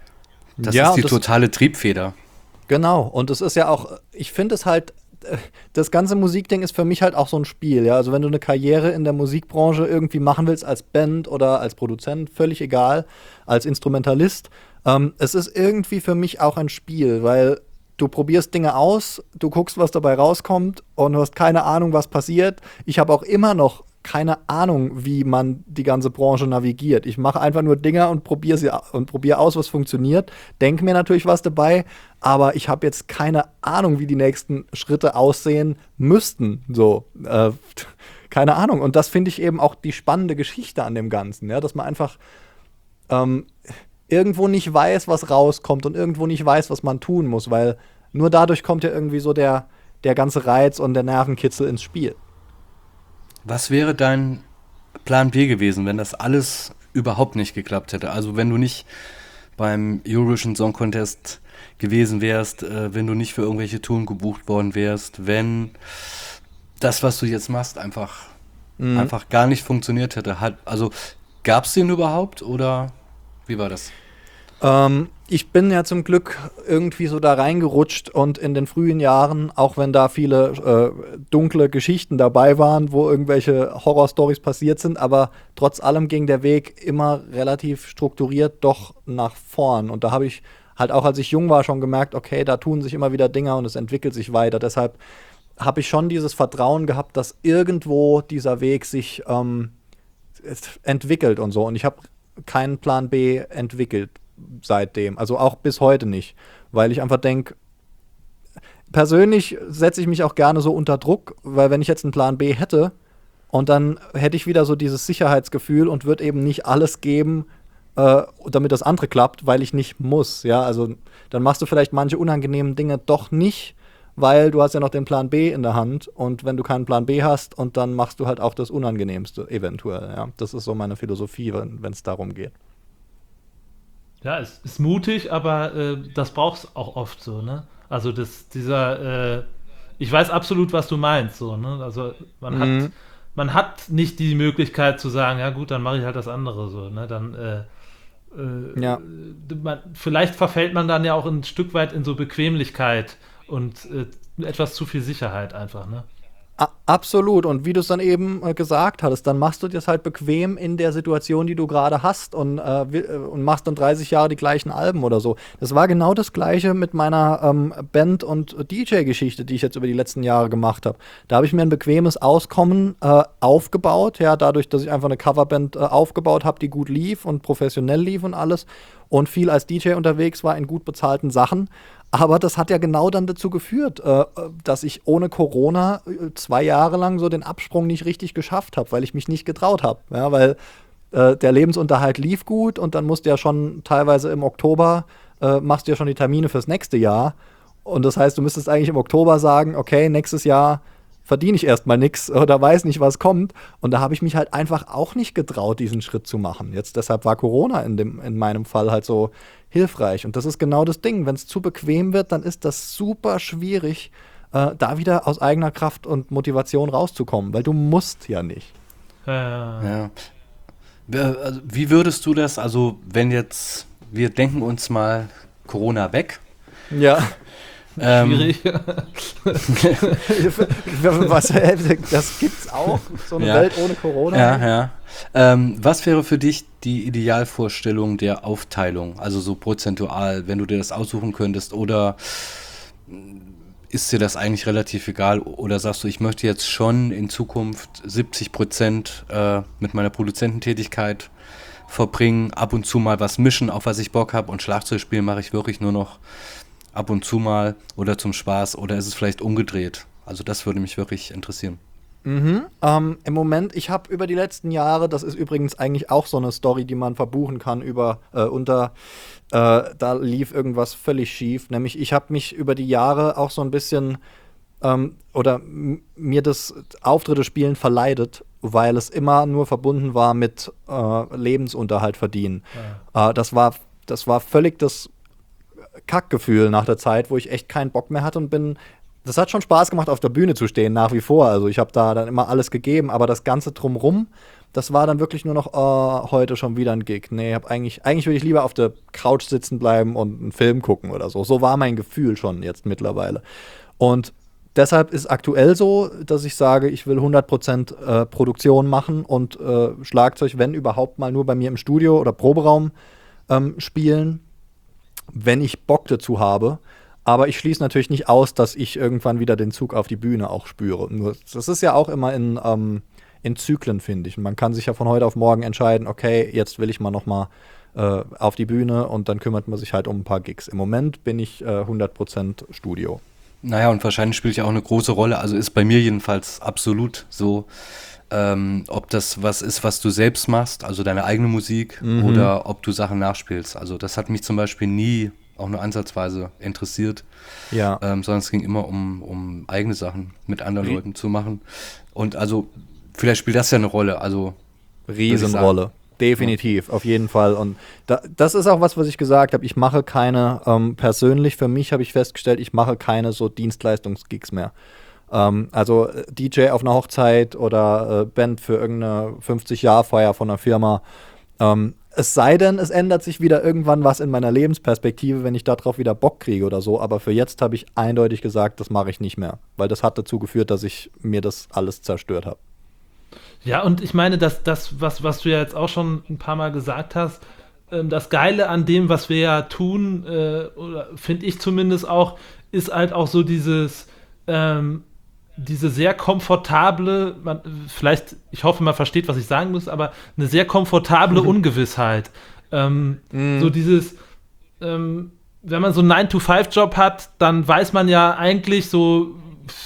Das Ja, ist die und das- totale Triebfeder. Genau, und es ist ja auch, ich finde es halt, äh, das ganze Musikding ist für mich halt auch so ein Spiel, ja. Also wenn du eine Karriere in der Musikbranche irgendwie machen willst, als Band oder als Produzent, völlig egal, als Instrumentalist, ähm, es ist irgendwie für mich auch ein Spiel, weil du probierst Dinge aus, du guckst, was dabei rauskommt und du hast keine Ahnung, was passiert. Ich habe auch immer noch keine Ahnung, wie man die ganze Branche navigiert. Ich mache einfach nur Dinger und probiere sie a- und probiere aus, was funktioniert. Denke mir natürlich was dabei, aber ich habe jetzt keine Ahnung, wie die nächsten Schritte aussehen müssten. So, äh, keine Ahnung. Und das finde ich eben auch die spannende Geschichte an dem Ganzen, ja, dass man einfach ähm, irgendwo nicht weiß, was rauskommt und irgendwo nicht weiß, was man tun muss, weil nur dadurch kommt ja irgendwie so der, der ganze Reiz und der Nervenkitzel ins Spiel. Was wäre dein Plan B gewesen, wenn das alles überhaupt nicht geklappt hätte? Also wenn du nicht beim Eurovision Song Contest gewesen wärst, äh, wenn du nicht für irgendwelche Touren gebucht worden wärst, wenn das, was du jetzt machst, einfach, Mhm. einfach gar nicht funktioniert hätte. Hat, also gab es den überhaupt oder wie war das? Ähm, ich bin ja zum Glück irgendwie so da reingerutscht und in den frühen Jahren, auch wenn da viele äh, dunkle Geschichten dabei waren, wo irgendwelche Horrorstories passiert sind, aber trotz allem ging der Weg immer relativ strukturiert doch nach vorn. Und da habe ich halt auch, als ich jung war, schon gemerkt, okay, da tun sich immer wieder Dinge und es entwickelt sich weiter. Deshalb habe ich schon dieses Vertrauen gehabt, dass irgendwo dieser Weg sich ähm, es entwickelt und so. Und ich habe keinen Plan B entwickelt seitdem. Also auch bis heute nicht. Weil ich einfach denke, persönlich setze ich mich auch gerne so unter Druck, weil wenn ich jetzt einen Plan B hätte und dann hätte ich wieder so dieses Sicherheitsgefühl und würde eben nicht alles geben, äh, damit das andere klappt, weil ich nicht muss. Ja, also dann machst du vielleicht manche unangenehmen Dinge doch nicht, weil du hast ja noch den Plan B in der Hand und wenn du keinen Plan B hast und dann machst du halt auch das Unangenehmste eventuell. Ja, das ist so meine Philosophie, wenn es darum geht. Ja, es ist mutig, aber äh, das brauchst auch oft so, ne? Also das, dieser, äh, ich weiß absolut, was du meinst, so, ne? Also man mhm. hat, man hat nicht die Möglichkeit zu sagen, ja gut, dann mache ich halt das andere, so, ne? Dann, äh, äh, ja. man, vielleicht verfällt man dann ja auch ein Stück weit in so Bequemlichkeit und äh, etwas zu viel Sicherheit einfach, ne? Absolut. Und wie du es dann eben äh, gesagt hattest, dann machst du dir halt bequem in der Situation, die du gerade hast und, äh, und machst dann dreißig Jahre die gleichen Alben oder so. Das war genau das Gleiche mit meiner ähm, Band- und D J-Geschichte, die ich jetzt über die letzten Jahre gemacht habe. Da habe ich mir ein bequemes Auskommen äh, aufgebaut, ja, dadurch, dass ich einfach eine Coverband äh, aufgebaut habe, die gut lief und professionell lief und alles und viel als D J unterwegs war in gut bezahlten Sachen. Aber das hat ja genau dann dazu geführt, äh, dass ich ohne Corona zwei Jahre lang so den Absprung nicht richtig geschafft habe, weil ich mich nicht getraut habe. Ja, weil äh, der Lebensunterhalt lief gut und dann musst du ja schon teilweise im Oktober, äh, machst du ja schon die Termine fürs nächste Jahr. Und das heißt, du müsstest eigentlich im Oktober sagen, okay, nächstes Jahr verdiene ich erstmal nichts oder weiß nicht, was kommt. Und da habe ich mich halt einfach auch nicht getraut, diesen Schritt zu machen. Jetzt deshalb war Corona in, dem, in meinem Fall halt so hilfreich. Und das ist genau das Ding. Wenn es zu bequem wird, dann ist das super schwierig, äh, da wieder aus eigener Kraft und Motivation rauszukommen, weil du musst ja nicht. Ja. Wie würdest du das, also wenn jetzt, wir denken uns mal Corona weg. Ja. Schwierig. Ähm, was, das gibt's auch, so eine ja. Welt ohne Corona. Ja, ja. Ähm, was wäre für dich die Idealvorstellung der Aufteilung, also so prozentual, wenn du dir das aussuchen könntest, oder ist dir das eigentlich relativ egal, oder sagst du, ich möchte jetzt schon in Zukunft siebzig Prozent äh, mit meiner Produzententätigkeit verbringen, ab und zu mal was mischen, auf was ich Bock habe, und Schlagzeug spielen mache ich wirklich nur noch ab und zu mal oder zum Spaß, oder ist es vielleicht umgedreht? Also das würde mich wirklich interessieren. Mhm. Ähm, im Moment, ich habe über die letzten Jahre, das ist übrigens eigentlich auch so eine Story, die man verbuchen kann über äh, unter, äh, da lief irgendwas völlig schief, nämlich ich habe mich über die Jahre auch so ein bisschen ähm, oder m- mir das Auftritte spielen verleidet, weil es immer nur verbunden war mit äh, Lebensunterhalt verdienen. Ja. Äh, das war, das war völlig das Kackgefühl nach der Zeit, wo ich echt keinen Bock mehr hatte und bin. Das hat schon Spaß gemacht, auf der Bühne zu stehen, nach wie vor. Also ich habe da dann immer alles gegeben, aber das Ganze drumrum, das war dann wirklich nur noch, oh, heute schon wieder ein Gig. Nee, hab eigentlich, eigentlich würde ich lieber auf der Couch sitzen bleiben und einen Film gucken oder so. So war mein Gefühl schon jetzt mittlerweile. Und deshalb ist aktuell so, dass ich sage, ich will hundert Prozent äh, Produktion machen und äh, Schlagzeug, wenn überhaupt mal nur bei mir im Studio oder Proberaum ähm, spielen, wenn ich Bock dazu habe. Aber ich schließe natürlich nicht aus, dass ich irgendwann wieder den Zug auf die Bühne auch spüre. Nur, das ist ja auch immer in, ähm, in Zyklen, finde ich. Und man kann sich ja von heute auf morgen entscheiden, okay, jetzt will ich mal noch mal äh, auf die Bühne und dann kümmert man sich halt um ein paar Gigs. Im Moment bin ich äh, hundert Prozent Studio. Naja, und wahrscheinlich spielt ja auch eine große Rolle, also ist bei mir jedenfalls absolut so, ähm, ob das was ist, was du selbst machst, also deine eigene Musik, mhm. oder ob du Sachen nachspielst. Also das hat mich zum Beispiel nie auch nur ansatzweise interessiert, ja. ähm, sondern es ging immer um, um eigene Sachen mit anderen Rie- Leuten zu machen. Und also vielleicht spielt das ja eine Rolle, also Riesenrolle. Definitiv, ja. Auf jeden Fall. Und da, das ist auch was, was ich gesagt habe. Ich mache keine, ähm, persönlich für mich habe ich festgestellt, ich mache keine so Dienstleistungsgigs mehr. Ähm, also D J auf einer Hochzeit oder äh, Band für irgendeine fünfzig-Jahr-Feier von einer Firma. Ähm, es sei denn, es ändert sich wieder irgendwann was in meiner Lebensperspektive, wenn ich darauf wieder Bock kriege oder so. Aber für jetzt habe ich eindeutig gesagt, das mache ich nicht mehr. Weil das hat dazu geführt, dass ich mir das alles zerstört habe. Ja, und ich meine, dass das, was, was du ja jetzt auch schon ein paar Mal gesagt hast, ähm, das Geile an dem, was wir ja tun, äh, oder finde ich zumindest auch, ist halt auch so dieses, ähm, diese sehr komfortable, man, vielleicht, ich hoffe, man versteht, was ich sagen muss, aber eine sehr komfortable Ungewissheit. Ähm, mm. So dieses, ähm, wenn man so einen nine to five Job hat, dann weiß man ja eigentlich so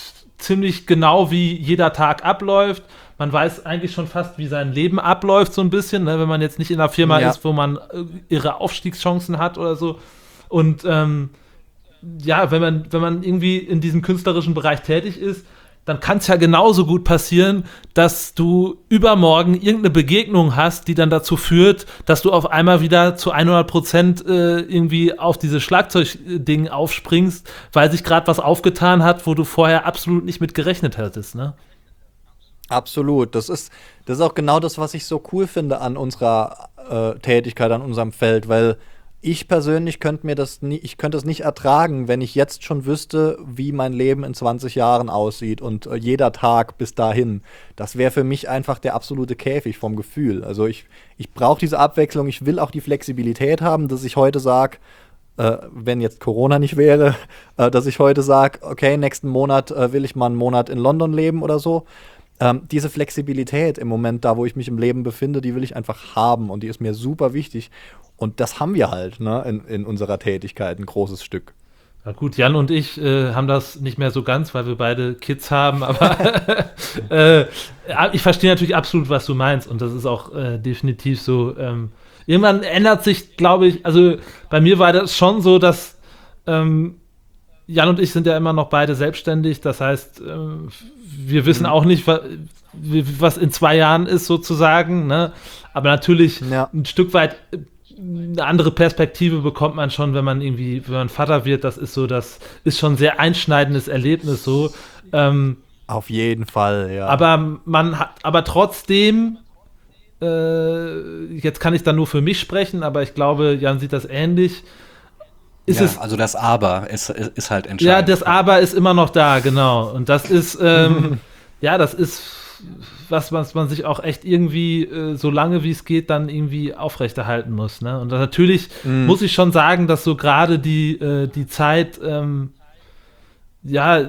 ziemlich genau, wie jeder Tag abläuft. Man weiß eigentlich schon fast, wie sein Leben abläuft, so ein bisschen, ne? Wenn man jetzt nicht in einer Firma Ja. ist, wo man äh, ihre Aufstiegschancen hat oder so. Und ähm, ja, wenn man, wenn man irgendwie in diesem künstlerischen Bereich tätig ist, dann kann es ja genauso gut passieren, dass du übermorgen irgendeine Begegnung hast, die dann dazu führt, dass du auf einmal wieder zu hundert Prozent äh, irgendwie auf dieses Schlagzeugding aufspringst, weil sich gerade was aufgetan hat, wo du vorher absolut nicht mit gerechnet hättest, ne? Absolut. Das ist, das ist auch genau das, was ich so cool finde an unserer äh, Tätigkeit, an unserem Feld, weil ich persönlich könnte mir das nie, ich könnte es nicht ertragen, wenn ich jetzt schon wüsste, wie mein Leben in zwanzig Jahren aussieht und äh, jeder Tag bis dahin. Das wäre für mich einfach der absolute Käfig vom Gefühl. Also ich, ich brauche diese Abwechslung, ich will auch die Flexibilität haben, dass ich heute sage, äh, wenn jetzt Corona nicht wäre, äh, dass ich heute sage, okay, nächsten Monat äh, will ich mal einen Monat in London leben oder so. Ähm, diese Flexibilität im Moment, da wo ich mich im Leben befinde, die will ich einfach haben und die ist mir super wichtig. Und das haben wir halt, ne, in, in unserer Tätigkeit, ein großes Stück. Ja gut, Jan und ich äh, haben das nicht mehr so ganz, weil wir beide Kids haben, aber äh, ich verstehe natürlich absolut, was du meinst und das ist auch äh, definitiv so. Ähm, irgendwann ändert sich, glaube ich, also bei mir war das schon so, dass ähm, Jan und ich sind ja immer noch beide selbstständig, das heißt, äh, wir wissen auch nicht, wa- was in zwei Jahren ist sozusagen, ne? Aber natürlich Ja. ein Stück weit äh, eine andere Perspektive bekommt man schon, wenn man irgendwie, wenn man Vater wird, das ist so, das ist schon ein sehr einschneidendes Erlebnis so. Ähm, Auf jeden Fall, ja. aber man hat, aber trotzdem, äh, jetzt kann ich dann nur für mich sprechen, aber ich glaube, Jan sieht das ähnlich. Ist ja, es, also das Aber ist, ist halt ja, entscheidend. das Aber ist immer noch da, genau. Und das ist, ähm, ja, das ist was, was man sich auch echt irgendwie, äh, so lange wie es geht, dann irgendwie aufrechterhalten muss. Ne? Und dann natürlich Mhm. muss ich schon sagen, dass so gerade die, äh, die Zeit, ähm, ja,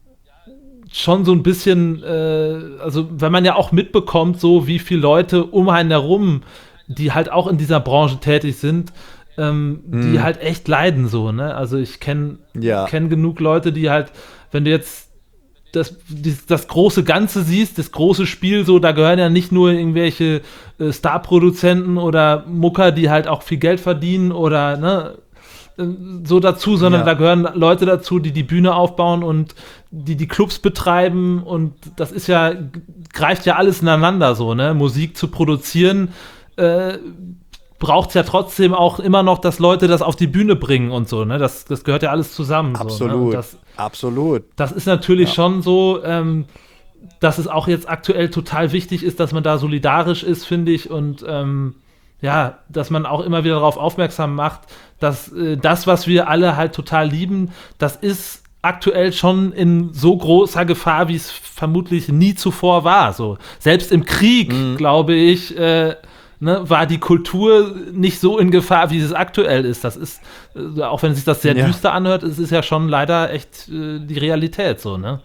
schon so ein bisschen, äh, also wenn man ja auch mitbekommt, so wie viele Leute um einen herum, die halt auch in dieser Branche tätig sind, ähm, die Mhm. halt echt leiden so, ne? Also ich kenne Ja. kenn genug Leute, die halt, wenn du jetzt das, das, das große Ganze siehst, das große Spiel, so, da gehören ja nicht nur irgendwelche äh, Starproduzenten oder Mucker, die halt auch viel Geld verdienen oder, ne, äh, so dazu, sondern Ja. da gehören Leute dazu, die die Bühne aufbauen und die die Clubs betreiben und das ist ja, g- greift ja alles ineinander so, ne, Musik zu produzieren, äh, braucht es ja trotzdem auch immer noch, dass Leute das auf die Bühne bringen und so, ne, das, das gehört ja alles zusammen. So, ne? Absolut. Und das, Absolut. das ist natürlich Ja. schon so, ähm, dass es auch jetzt aktuell total wichtig ist, dass man da solidarisch ist, finde ich, und ähm, ja, dass man auch immer wieder darauf aufmerksam macht, dass äh, das, was wir alle halt total lieben, das ist aktuell schon in so großer Gefahr, wie es vermutlich nie zuvor war. So. Selbst im Krieg, Mhm. glaube ich, äh, ne, war die Kultur nicht so in Gefahr, wie es aktuell ist. Das ist, äh, auch wenn sich das sehr Ja. düster anhört, es ist ja schon leider echt äh, die Realität so, ne?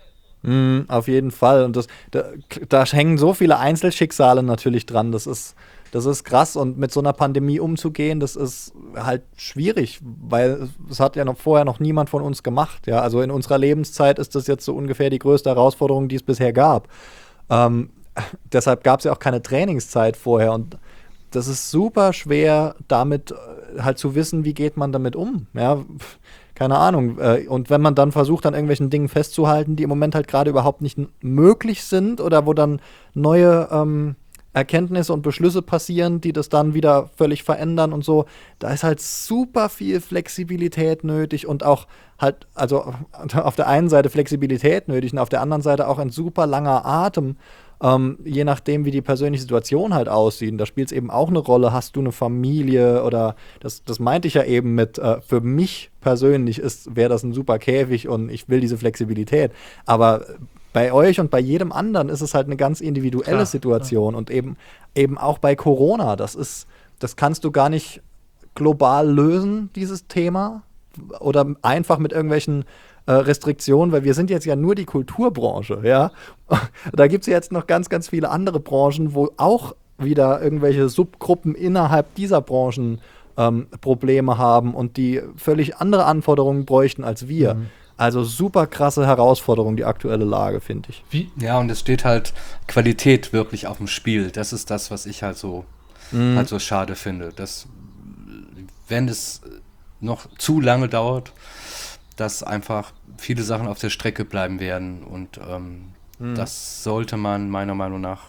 Mhm, auf jeden Fall. Und das, da, da hängen so viele Einzelschicksale natürlich dran. Das ist, das ist krass. Und mit so einer Pandemie umzugehen, das ist halt schwierig, weil es hat ja noch vorher noch niemand von uns gemacht. Ja? Also in unserer Lebenszeit ist das jetzt so ungefähr die größte Herausforderung, die es bisher gab. Ähm, deshalb gab es ja auch keine Trainingszeit vorher. Und das ist super schwer, damit äh, halt zu wissen, wie geht man damit um. Ja, pf, keine Ahnung. Äh, und wenn man dann versucht, an irgendwelchen Dingen festzuhalten, die im Moment halt gerade überhaupt nicht n- möglich sind oder wo dann neue ähm, Erkenntnisse und Beschlüsse passieren, die das dann wieder völlig verändern und so, da ist halt super viel Flexibilität nötig und auch halt, also auf der einen Seite Flexibilität nötig und auf der anderen Seite auch ein super langer Atem. Ähm, je nachdem, wie die persönliche Situation halt aussieht. Und da spielt es eben auch eine Rolle, hast du eine Familie oder das, das meinte ich ja eben mit, äh, für mich persönlich ist, wäre das ein super Käfig und ich will diese Flexibilität. Aber bei euch und bei jedem anderen ist es halt eine ganz individuelle Klar, Situation und eben, eben auch bei Corona. Das ist, das kannst du gar nicht global lösen, dieses Thema. Oder einfach mit irgendwelchen äh, Restriktionen, weil wir sind jetzt ja nur die Kulturbranche, ja. Da gibt es ja jetzt noch ganz, ganz viele andere Branchen, wo auch wieder irgendwelche Subgruppen innerhalb dieser Branchen ähm, Probleme haben und die völlig andere Anforderungen bräuchten als wir. Mhm. Also super krasse Herausforderung, die aktuelle Lage, finde ich. Wie? Ja, und es steht halt Qualität wirklich auf dem Spiel. Das ist das, was ich halt so, Mhm. halt so schade finde. Dass, wenn es noch zu lange dauert, dass einfach viele Sachen auf der Strecke bleiben werden. Und ähm, Mhm. das sollte man meiner Meinung nach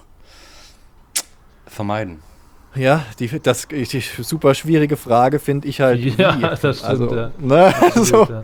vermeiden. Ja, die, das, die super schwierige Frage finde ich halt. Ja, wie. das stimmt, also, ja. ne? Absolut, so, ja.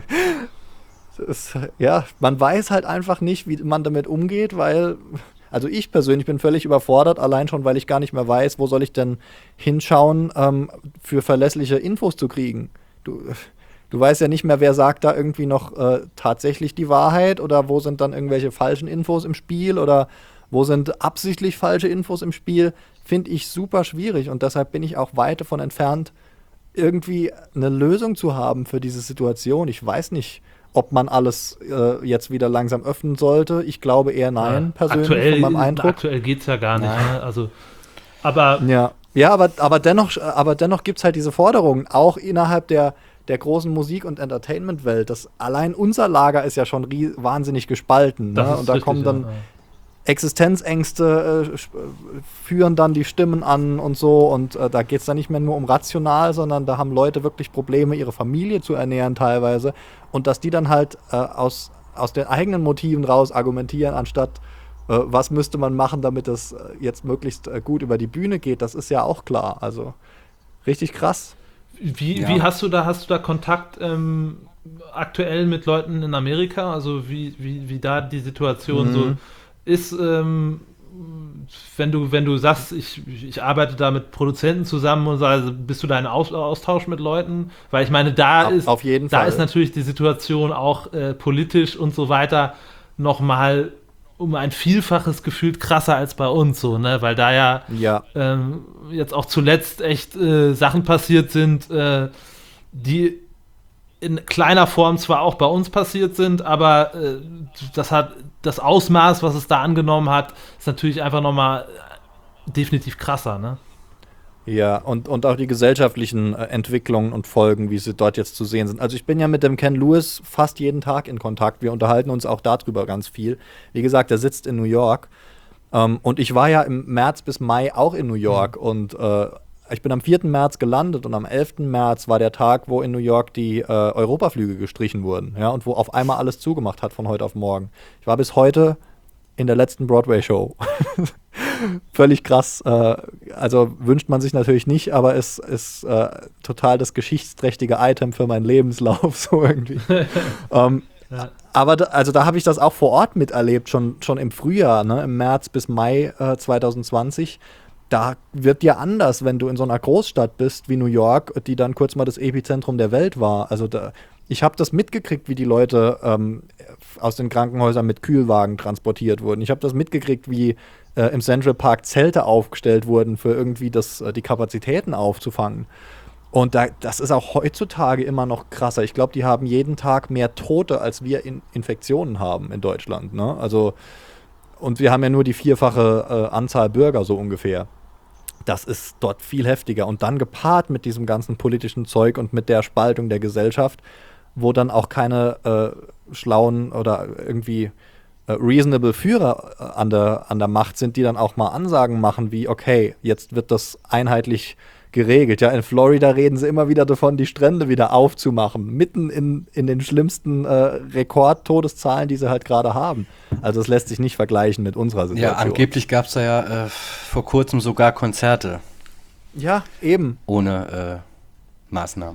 es, ja, man weiß halt einfach nicht, wie man damit umgeht, weil, also ich persönlich bin völlig überfordert, allein schon, weil ich gar nicht mehr weiß, wo soll ich denn hinschauen, ähm, für verlässliche Infos zu kriegen. Du, du weißt ja nicht mehr, wer sagt da irgendwie noch äh, tatsächlich die Wahrheit oder wo sind dann irgendwelche falschen Infos im Spiel oder wo sind absichtlich falsche Infos im Spiel, finde ich super schwierig und deshalb bin ich auch weit davon entfernt, irgendwie eine Lösung zu haben für diese Situation. Ich weiß nicht, ob man alles äh, jetzt wieder langsam öffnen sollte. Ich glaube eher nein, Ja, persönlich, aktuell, von meinem Eindruck. Aktuell geht es ja gar nicht. Nein. Ne? Also, aber Ja, ja aber, aber dennoch, aber dennoch gibt es halt diese Forderungen, auch innerhalb der, der großen Musik- und Entertainment-Welt. Das, allein unser Lager ist ja schon ries- wahnsinnig gespalten. das Ne? ist Und da richtig, kommen dann ja. Existenzängste, äh, sp- führen dann die Stimmen an und so. Und äh, da geht es dann nicht mehr nur um rational, sondern da haben Leute wirklich Probleme, ihre Familie zu ernähren teilweise. Und dass die dann halt äh, aus, aus den eigenen Motiven raus argumentieren, anstatt äh, was müsste man machen, damit das äh, jetzt möglichst äh, gut über die Bühne geht, das ist ja auch klar. Also richtig krass. Wie, Ja. wie hast du da, hast du da Kontakt ähm, aktuell mit Leuten in Amerika? Also wie, wie, wie da die Situation Mhm. so ist, ähm, wenn du, wenn du sagst, ich, ich arbeite da mit Produzenten zusammen und so, also bist du da in Aus, Austausch mit Leuten? Weil ich meine, da Auf- ist, auf jeden da Fall. ist natürlich die Situation auch äh, politisch und so weiter nochmal um ein Vielfaches gefühlt krasser als bei uns so, ne? Weil da ja Ja. ähm, jetzt auch zuletzt echt äh, Sachen passiert sind, äh, die in kleiner Form zwar auch bei uns passiert sind, aber äh, das hat das Ausmaß, was es da angenommen hat, ist natürlich einfach nochmal definitiv krasser, ne? Ja, und, und auch die gesellschaftlichen äh, Entwicklungen und Folgen, wie sie dort jetzt zu sehen sind. Also ich bin ja mit dem Ken Lewis fast jeden Tag in Kontakt. Wir unterhalten uns auch darüber ganz viel. Wie gesagt, er sitzt in New York. Ähm, und ich war ja im März bis Mai auch in New York. Mhm. Und äh, ich bin am vierten März gelandet und am elften März war der Tag, wo in New York die äh, Europaflüge gestrichen wurden. Ja, und wo auf einmal alles zugemacht hat von heute auf morgen. Ich war bis heute in der letzten Broadway-Show. Völlig krass. Äh, also wünscht man sich natürlich nicht, aber es ist äh, total das geschichtsträchtige Item für meinen Lebenslauf, so irgendwie. ähm, Ja. aber da, also da habe ich das auch vor Ort miterlebt, schon, schon im Frühjahr, ne, im März bis Mai äh, zwanzig zwanzig. Da wird dir anders, wenn du in so einer Großstadt bist wie New York, die dann kurz mal das Epizentrum der Welt war. Also da, ich habe das mitgekriegt, wie die Leute ähm, aus den Krankenhäusern mit Kühlwagen transportiert wurden. Ich habe das mitgekriegt, wie äh, im Central Park Zelte aufgestellt wurden, für irgendwie das, äh, die Kapazitäten aufzufangen. Und da, das ist auch heutzutage immer noch krasser. Ich glaube, die haben jeden Tag mehr Tote, als wir in Infektionen haben in Deutschland. Ne? Also, und wir haben ja nur die vierfache äh, Anzahl Bürger so ungefähr. Das ist dort viel heftiger. Und dann gepaart mit diesem ganzen politischen Zeug und mit der Spaltung der Gesellschaft, wo dann auch keine äh, schlauen oder irgendwie äh, reasonable Führer äh, an, der, an der Macht sind, die dann auch mal Ansagen machen wie, okay, jetzt wird das einheitlich geregelt. Ja, in Florida reden sie immer wieder davon, die Strände wieder aufzumachen, mitten in, in den schlimmsten äh, Rekordtodeszahlen, die sie halt gerade haben. Also es lässt sich nicht vergleichen mit unserer Ja, Situation. angeblich gab es da ja äh, vor kurzem sogar Konzerte Ja, eben. ohne äh, Maßnahmen.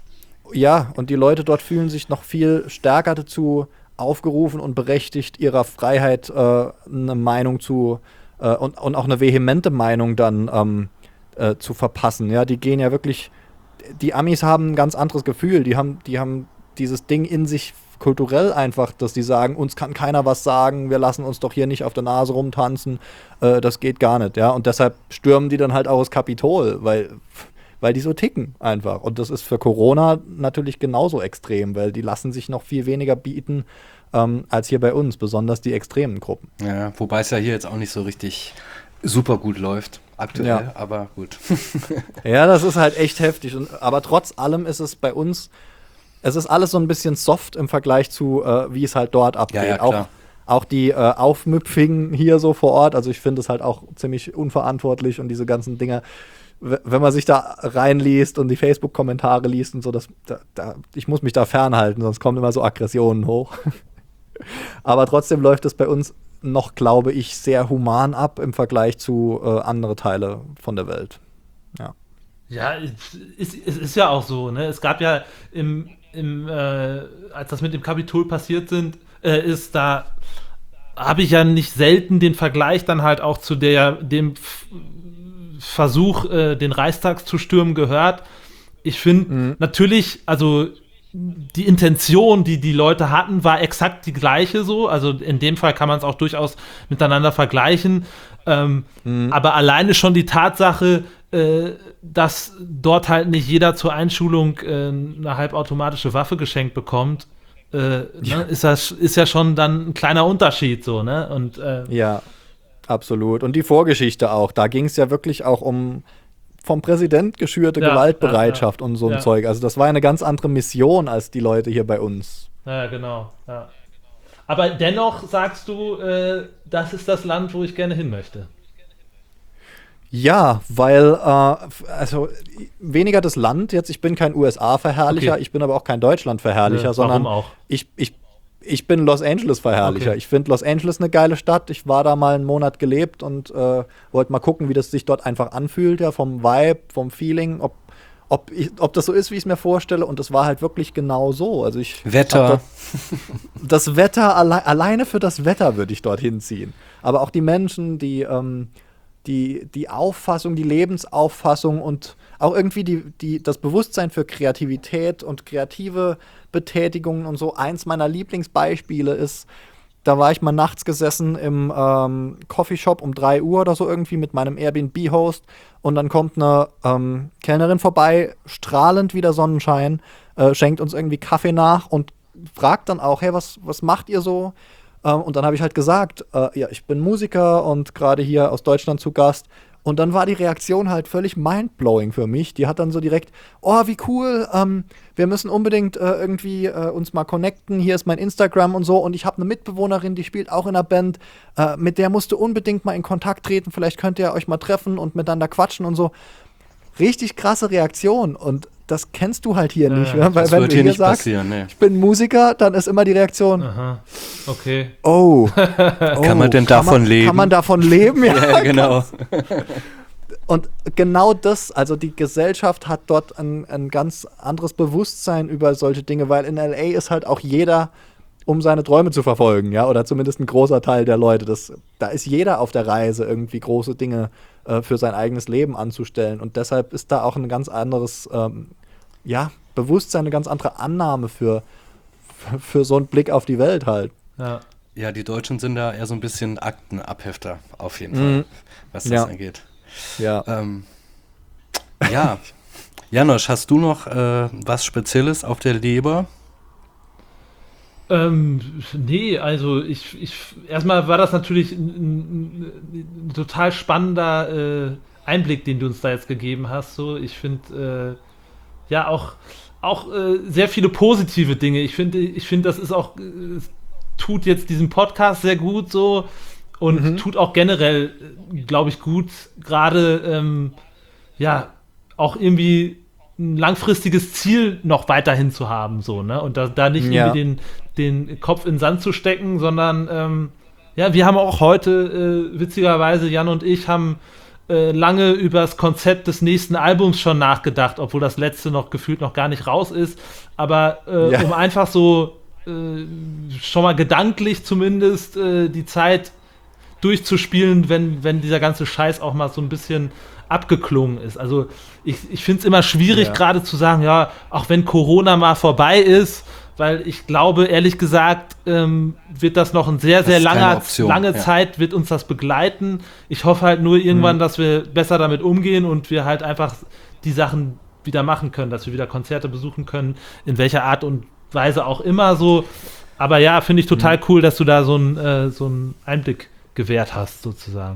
Ja, und die Leute dort fühlen sich noch viel stärker dazu aufgerufen und berechtigt, ihrer Freiheit äh, eine Meinung zu äh, und, und auch eine vehemente Meinung dann ähm, äh, zu verpassen. Ja, die gehen ja wirklich, die Amis haben ein ganz anderes Gefühl. Die haben, die haben dieses Ding in sich kulturell einfach, dass die sagen, uns kann keiner was sagen, wir lassen uns doch hier nicht auf der Nase rumtanzen, äh, das geht gar nicht. Ja, und deshalb stürmen die dann halt auch das Kapitol, weil weil die so ticken einfach. Und das ist für Corona natürlich genauso extrem, weil die lassen sich noch viel weniger bieten ähm, als hier bei uns, besonders die extremen Gruppen. Ja, wobei es ja hier jetzt auch nicht so richtig super gut läuft, aktuell, Ja. aber gut. Ja, das ist halt echt heftig. Und, aber trotz allem ist es bei uns es ist alles so ein bisschen soft im Vergleich zu, äh, wie es halt dort abgeht. Ja, ja, auch, klar. auch die äh, Aufmüpfigen hier so vor Ort, also ich finde es halt auch ziemlich unverantwortlich und diese ganzen Dinge, w- wenn man sich da reinliest und die Facebook-Kommentare liest und so, das, da, da, ich muss mich da fernhalten, sonst kommen immer so Aggressionen hoch. Aber trotzdem läuft es bei uns noch, glaube ich, sehr human ab im Vergleich zu äh, anderen Teile von der Welt. Ja. Ja, es ist, es ist ja auch so, ne? Es gab ja im, im äh, als das mit dem Kapitol passiert sind, äh, ist, da habe ich ja nicht selten den Vergleich dann halt auch zu der, dem F- Versuch, äh, den Reichstag zu stürmen gehört. Ich finde Mhm. natürlich, also die Intention, die die Leute hatten, war exakt die gleiche so. Also in dem Fall kann man es auch durchaus miteinander vergleichen. Ähm, Mhm. Aber alleine schon die Tatsache, äh, dass dort halt nicht jeder zur Einschulung äh, eine halbautomatische Waffe geschenkt bekommt, äh, Ja. ne, ist, das, ist ja schon dann ein kleiner Unterschied so, ne? Und äh, Ja, absolut. Und die Vorgeschichte auch. Da ging es ja wirklich auch um vom Präsident geschürte Ja, Gewaltbereitschaft ja, ja. und so ein Ja. Zeug. Also das war eine ganz andere Mission als die Leute hier bei uns. ja, genau. Ja. Aber dennoch sagst du, äh, das ist das Land, wo ich gerne hin möchte. Ja, weil, äh, f- also weniger das Land jetzt, ich bin kein U S A-Verherrlicher, Okay. ich bin aber auch kein Deutschland-Verherrlicher, Äh, sondern warum auch? ich, ich, ich bin Los Angeles-Verherrlicher. Okay. Ich finde Los Angeles eine geile Stadt. Ich war da mal einen Monat gelebt und äh, wollte mal gucken, wie das sich dort einfach anfühlt, ja, vom Vibe, vom Feeling, ob, ob, ich, ob das so ist, wie ich es mir vorstelle. Und es war halt wirklich genau so. Also ich Wetter. hab dort- das Wetter, alle, alleine für das Wetter würde ich dorthin ziehen. Aber auch die Menschen, die, ähm, die, die Auffassung, die Lebensauffassung und auch irgendwie die, die, das Bewusstsein für Kreativität und kreative Betätigungen und so. Eins meiner Lieblingsbeispiele ist, da war ich mal nachts gesessen im ähm, Coffeeshop um drei Uhr oder so irgendwie mit meinem Airbnb-Host und dann kommt eine ähm, Kellnerin vorbei, strahlend wie der Sonnenschein, äh, schenkt uns irgendwie Kaffee nach und fragt dann auch, hey, was, was macht ihr so? Ähm, und dann habe ich halt gesagt, äh, ja, ich bin Musiker und gerade hier aus Deutschland zu Gast. Und dann war die Reaktion halt völlig mindblowing für mich. Die hat dann so direkt, oh, wie cool, ähm, wir müssen unbedingt äh, irgendwie äh, uns mal connecten. Hier ist mein Instagram und so. Und ich habe eine Mitbewohnerin, die spielt auch in einer Band. Äh, mit der musst du unbedingt mal in Kontakt treten. Vielleicht könnt ihr euch mal treffen und miteinander quatschen und so. Richtig krasse Reaktion. Und das kennst du halt hier Ja, nicht. ja, Ne? Weil Das wenn wird du hier hier nicht sagst, passieren, ne. ich bin Musiker, dann ist immer die Reaktion, Aha. Okay. oh. Kann man denn kann davon man, leben? Kann man davon leben? Ja, Ja, genau. Und genau das, also die Gesellschaft hat dort ein, ein ganz anderes Bewusstsein über solche Dinge, weil in L A ist halt auch jeder, um seine Träume zu verfolgen, ja, oder zumindest ein großer Teil der Leute. Das, da ist jeder auf der Reise, irgendwie große Dinge äh, für sein eigenes Leben anzustellen. Und deshalb ist da auch ein ganz anderes, ähm, ja, Bewusstsein, eine ganz andere Annahme für, für, für so einen Blick auf die Welt halt. Ja. Ja, die Deutschen sind da eher so ein bisschen Aktenabhefter, auf jeden Mhm. Fall, was das Ja. angeht. Ja. Ähm, ja, Janosch, hast du noch äh, was Spezielles auf der Leber? Ähm, nee, also ich, ich erstmal war das natürlich ein, ein, ein total spannender äh, Einblick, den du uns da jetzt gegeben hast. So, ich finde äh, ja auch, auch äh, sehr viele positive Dinge. Ich finde, ich finde, das ist auch, äh, es tut jetzt diesem Podcast sehr gut so und Mhm. tut auch generell, glaube ich, gut, gerade ähm, ja, auch irgendwie ein langfristiges Ziel noch weiterhin zu haben, so, ne? Und da, da nicht Ja. irgendwie den, den Kopf in den Sand zu stecken, sondern ähm, ja, wir haben auch heute, äh, witzigerweise, Jan und ich haben äh, lange über das Konzept des nächsten Albums schon nachgedacht, obwohl das letzte noch gefühlt noch gar nicht raus ist. Aber äh, Ja. um einfach so äh, schon mal gedanklich zumindest äh, die Zeit durchzuspielen, wenn, wenn dieser ganze Scheiß auch mal so ein bisschen abgeklungen ist. Also ich, ich finde es immer schwierig, Ja. gerade zu sagen, ja, auch wenn Corona mal vorbei ist, weil ich glaube, ehrlich gesagt, ähm, wird das noch ein sehr, Das sehr ist keine langer, Option, lange ja. Zeit wird uns das begleiten. Ich hoffe halt nur irgendwann, Mhm. dass wir besser damit umgehen und wir halt einfach die Sachen wieder machen können, dass wir wieder Konzerte besuchen können, in welcher Art und Weise auch immer so. Aber ja, finde ich total cool, dass du da so einen äh, so einen Einblick gewährt hast, sozusagen.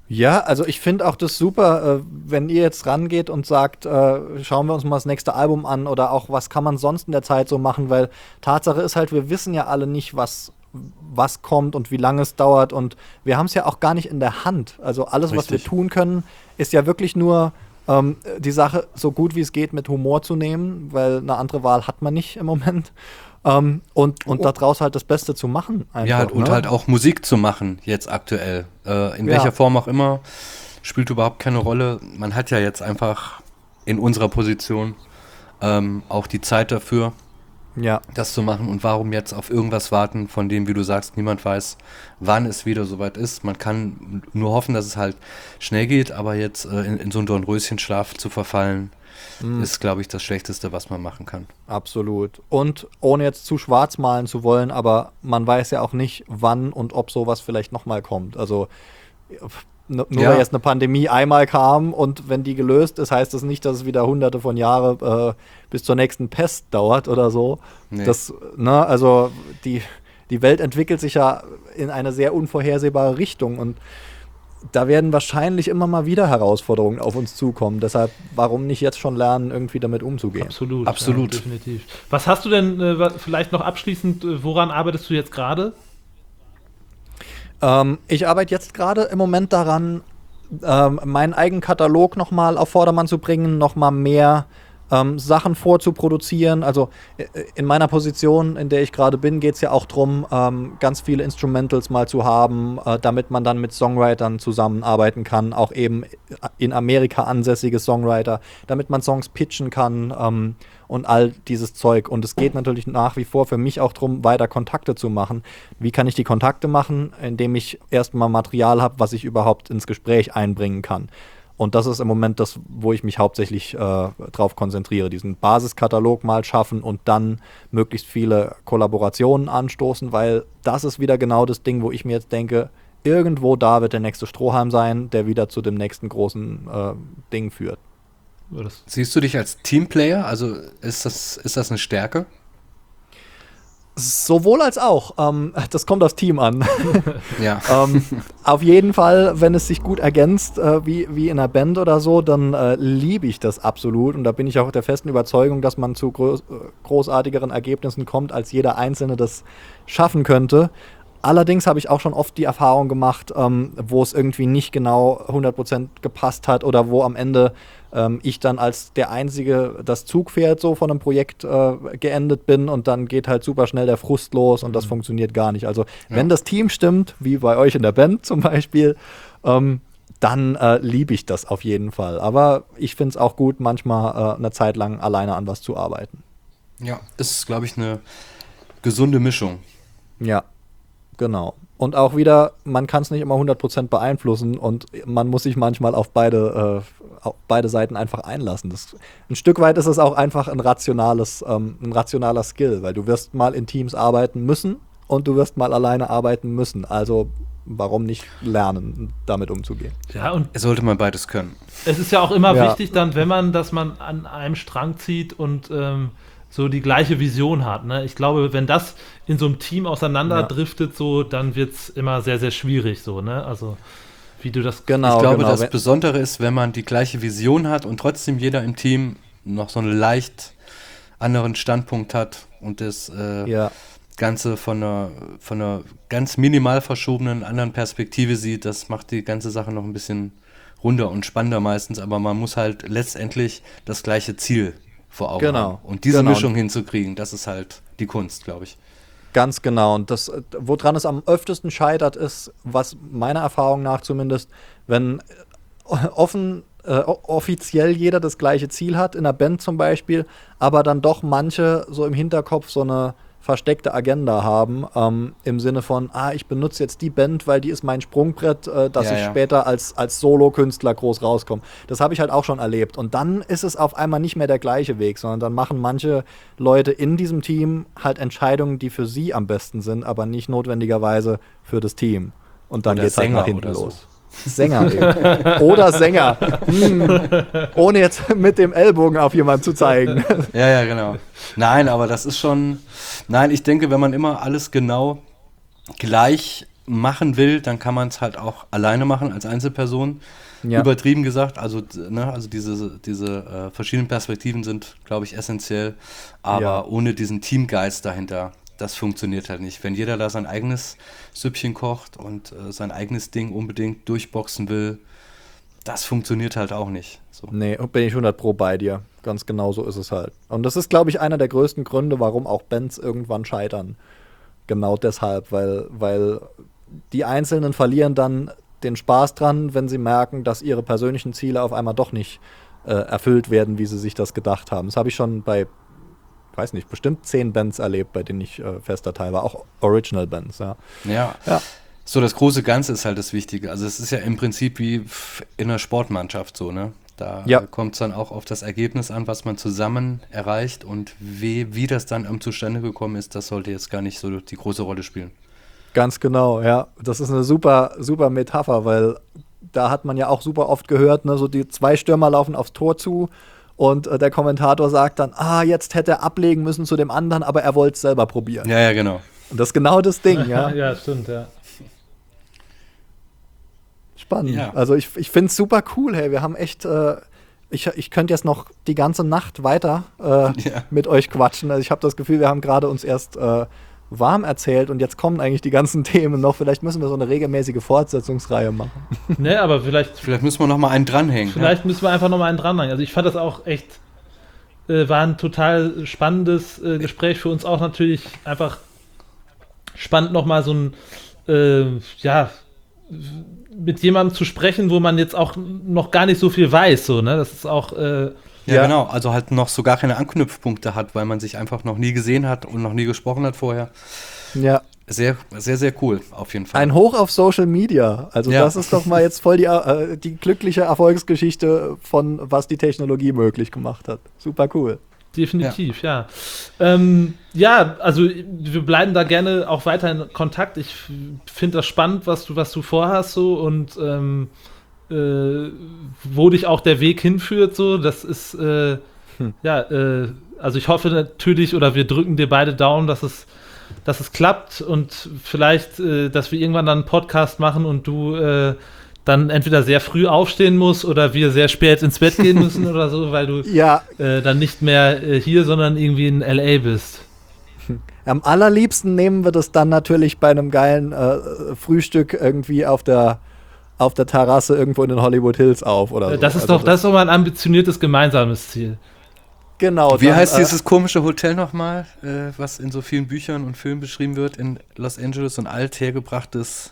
Ja, also ich finde auch das super, äh, wenn ihr jetzt rangeht und sagt, äh, schauen wir uns mal das nächste Album an oder auch, was kann man sonst in der Zeit so machen, weil Tatsache ist halt, wir wissen ja alle nicht, was, was kommt und wie lange es dauert und wir haben es ja auch gar nicht in der Hand. Also alles, was wir Richtig. tun können, ist ja wirklich nur ähm, die Sache so gut wie es geht mit Humor zu nehmen, weil eine andere Wahl hat man nicht im Moment. Ähm, und und Oh. daraus halt das Beste zu machen. Einfach, Ja, halt, und ne? halt auch Musik zu machen, jetzt aktuell. Äh, in Ja. welcher Form auch immer, spielt überhaupt keine Rolle. Man hat ja jetzt einfach in unserer Position ähm, auch die Zeit dafür, Ja. das zu machen. Und warum jetzt auf irgendwas warten, von dem, wie du sagst, niemand weiß, wann es wieder soweit ist. Man kann nur hoffen, dass es halt schnell geht, aber jetzt äh, in, in so einen Dornröschenschlaf zu verfallen, Mhm. ist, glaube ich, das Schlechteste, was man machen kann. Absolut. Und ohne jetzt zu schwarz malen zu wollen, aber man weiß ja auch nicht, wann und ob sowas vielleicht nochmal kommt. Also n- nur Ja. weil jetzt eine Pandemie einmal kam und wenn die gelöst ist, heißt das nicht, dass es wieder hunderte von Jahren äh, bis zur nächsten Pest dauert oder so. Nee. Das, ne, also die, die Welt entwickelt sich ja in eine sehr unvorhersehbare Richtung und da werden wahrscheinlich immer mal wieder Herausforderungen auf uns zukommen. Deshalb, warum nicht jetzt schon lernen, irgendwie damit umzugehen? Absolut. Absolut. Ja, definitiv. Was hast du denn, äh, wa- vielleicht noch abschließend, äh, woran arbeitest du jetzt gerade? Ähm, ich arbeite jetzt gerade im Moment daran, ähm, meinen eigenen Katalog nochmal auf Vordermann zu bringen, nochmal mehr ähm, Sachen vorzuproduzieren. Also äh, in meiner Position, in der ich gerade bin, geht es ja auch darum, ähm, ganz viele Instrumentals mal zu haben, äh, damit man dann mit Songwritern zusammenarbeiten kann, auch eben in Amerika ansässige Songwriter, damit man Songs pitchen kann ähm, und all dieses Zeug. Und es geht natürlich nach wie vor für mich auch darum, weiter Kontakte zu machen. Wie kann ich die Kontakte machen? Indem ich erstmal Material habe, was ich überhaupt ins Gespräch einbringen kann. Und das ist im Moment das, wo ich mich hauptsächlich äh, drauf konzentriere. Diesen Basiskatalog mal schaffen und dann möglichst viele Kollaborationen anstoßen, weil das ist wieder genau das Ding, wo ich mir jetzt denke, irgendwo da wird der nächste Strohhalm sein, der wieder zu dem nächsten großen äh, Ding führt. Ja, das- Siehst du dich als Teamplayer? Also ist das, ist das eine Stärke? Sowohl als auch. Ähm, das kommt aufs Team an. Ja. ähm, auf jeden Fall, wenn es sich gut ergänzt, äh, wie, wie in einer Band oder so, dann äh, liebe ich das absolut. Und da bin ich auch der festen Überzeugung, dass man zu groß, großartigeren Ergebnissen kommt, als jeder Einzelne das schaffen könnte. Allerdings habe ich auch schon oft die Erfahrung gemacht, ähm, wo es irgendwie nicht genau hundert Prozent gepasst hat oder wo am Ende ähm, ich dann als der Einzige das Zugpferd so von einem Projekt äh, geendet bin und dann geht halt super schnell der Frust los und das funktioniert gar nicht. Also wenn das Team stimmt, wie bei euch in der Band zum Beispiel, ähm, dann äh, liebe ich das auf jeden Fall. Aber ich finde es auch gut, manchmal äh, eine Zeit lang alleine an was zu arbeiten. Ja, das ist, glaube ich, eine gesunde Mischung. Ja, genau. Und auch wieder, man kann es nicht immer hundert Prozent beeinflussen und man muss sich manchmal auf beide, äh, auf beide Seiten einfach einlassen. Das, ein Stück weit ist es auch einfach ein rationales, ähm, ein rationaler Skill, weil du wirst mal in Teams arbeiten müssen und du wirst mal alleine arbeiten müssen. Also warum nicht lernen, damit umzugehen? Ja, und Sollte man beides können. es ist ja auch immer Ja. wichtig dann, wenn man, dass man an einem Strang zieht und ähm, so die gleiche Vision hat. Ne? Ich glaube, wenn das in so einem Team auseinanderdriftet, so, dann wird es immer sehr, sehr schwierig. So, ne? Also, wie du das. Genau, Ich glaube, genau. das Wenn- Besondere ist, wenn man die gleiche Vision hat und trotzdem jeder im Team noch so einen leicht anderen Standpunkt hat und das äh, ja. Ganze von einer, von einer ganz minimal verschobenen anderen Perspektive sieht, das macht die ganze Sache noch ein bisschen runder und spannender meistens, aber man muss halt letztendlich das gleiche Ziel vor Augen Genau. haben. Und diese Genau. Mischung hinzukriegen, das ist halt die Kunst, glaube ich. Ganz genau. Und das, äh, woran es am öftesten scheitert, ist, was meiner Erfahrung nach zumindest, wenn äh, offen, äh, o- offiziell jeder das gleiche Ziel hat, in einer Band zum Beispiel, aber dann doch manche so im Hinterkopf so eine versteckte Agenda haben, ähm, im Sinne von, ah, ich benutze jetzt die Band, weil die ist mein Sprungbrett, äh, dass Ja, ich ja. später als, als Solo-Künstler groß rauskomme. Das habe ich halt auch schon erlebt. Und dann ist es auf einmal nicht mehr der gleiche Weg, sondern dann machen manche Leute in diesem Team halt Entscheidungen, die für sie am besten sind, aber nicht notwendigerweise für das Team. Und dann Oder geht es halt Sänger nach hinten oder so. los. Sänger eben. Oder Sänger. Hm. Ohne jetzt mit dem Ellbogen auf jemanden zu zeigen. Ja, ja, genau. Nein, aber das ist schon. Nein, ich denke, wenn man immer alles genau gleich machen will, dann kann man es halt auch alleine machen als Einzelperson. Ja. Übertrieben gesagt, also, ne, also diese, diese äh, verschiedenen Perspektiven sind, glaube ich, essentiell, aber ja. ohne diesen Teamgeist dahinter, das funktioniert halt nicht. Wenn jeder da sein eigenes Süppchen kocht und äh, sein eigenes Ding unbedingt durchboxen will, das funktioniert halt auch nicht. So. Nee, bin ich hundert Pro bei dir. Ganz genau so ist es halt. Und das ist, glaube ich, einer der größten Gründe, warum auch Bands irgendwann scheitern. Genau deshalb, weil, weil die Einzelnen verlieren dann den Spaß dran, wenn sie merken, dass ihre persönlichen Ziele auf einmal doch nicht äh, erfüllt werden, wie sie sich das gedacht haben. Das habe ich schon bei, weiß nicht, bestimmt zehn Bands erlebt, bei denen ich äh, fester Teil war. Auch Original-Bands, ja. Ja. ja. So, das große Ganze ist halt das Wichtige. Also es ist ja im Prinzip wie in einer Sportmannschaft so, ne? Da ja. kommt es dann auch auf das Ergebnis an, was man zusammen erreicht und wie, wie das dann um zustande gekommen ist, das sollte jetzt gar nicht so die große Rolle spielen. Ganz genau, ja. Das ist eine super, super Metapher, weil da hat man ja auch super oft gehört, ne, so die zwei Stürmer laufen aufs Tor zu und äh, der Kommentator sagt dann, ah, jetzt hätte er ablegen müssen zu dem anderen, aber er wollte es selber probieren. Ja, ja, genau. Und das ist genau das Ding, ja. Ja, stimmt, ja. Spannend. Ja. Also ich, ich finde es super cool, hey, wir haben echt, äh, ich, ich könnte jetzt noch die ganze Nacht weiter äh, ja. mit euch quatschen. Also ich habe das Gefühl, wir haben gerade uns erst äh, warm erzählt und jetzt kommen eigentlich die ganzen Themen noch. Vielleicht müssen wir so eine regelmäßige Fortsetzungsreihe machen. Ne, aber vielleicht... Vielleicht müssen wir noch mal einen dranhängen. Vielleicht ja? müssen wir einfach noch mal einen dranhängen. Also ich fand das auch echt, äh, war ein total spannendes äh, Gespräch für uns auch natürlich einfach spannend noch mal so ein, äh, ja, mit jemandem zu sprechen, wo man jetzt auch noch gar nicht so viel weiß, so, ne? Das ist auch... Äh, Ja, ja, genau. Also halt noch so gar keine Anknüpfpunkte hat, weil man sich einfach noch nie gesehen hat und noch nie gesprochen hat vorher. Ja. Sehr, sehr, sehr cool, auf jeden Fall. Ein Hoch auf Social Media. Also ja. das ist doch mal jetzt voll die, äh, die glückliche Erfolgsgeschichte von, was die Technologie möglich gemacht hat. Super cool. Definitiv, ja. Ja, ähm, ja, also wir bleiben da gerne auch weiter in Kontakt. Ich finde das spannend, was du, was du vorhast so und ähm, Äh, wo dich auch der Weg hinführt, so, das ist, äh, hm. ja, äh, also ich hoffe natürlich, oder wir drücken dir beide Daumen, dass es, dass es klappt und vielleicht, äh, dass wir irgendwann dann einen Podcast machen und du äh, dann entweder sehr früh aufstehen musst oder wir sehr spät ins Bett gehen müssen oder so, weil du ja. äh, dann nicht mehr äh, hier, sondern irgendwie in L A bist. Am allerliebsten nehmen wir das dann natürlich bei einem geilen äh, Frühstück irgendwie auf der auf der Terrasse irgendwo in den Hollywood Hills auf oder so. Das ist also doch, das ist doch mal ein ambitioniertes gemeinsames Ziel. Genau. Wie dann, heißt äh, dieses komische Hotel nochmal, äh, was in so vielen Büchern und Filmen beschrieben wird in Los Angeles, so ein althergebrachtes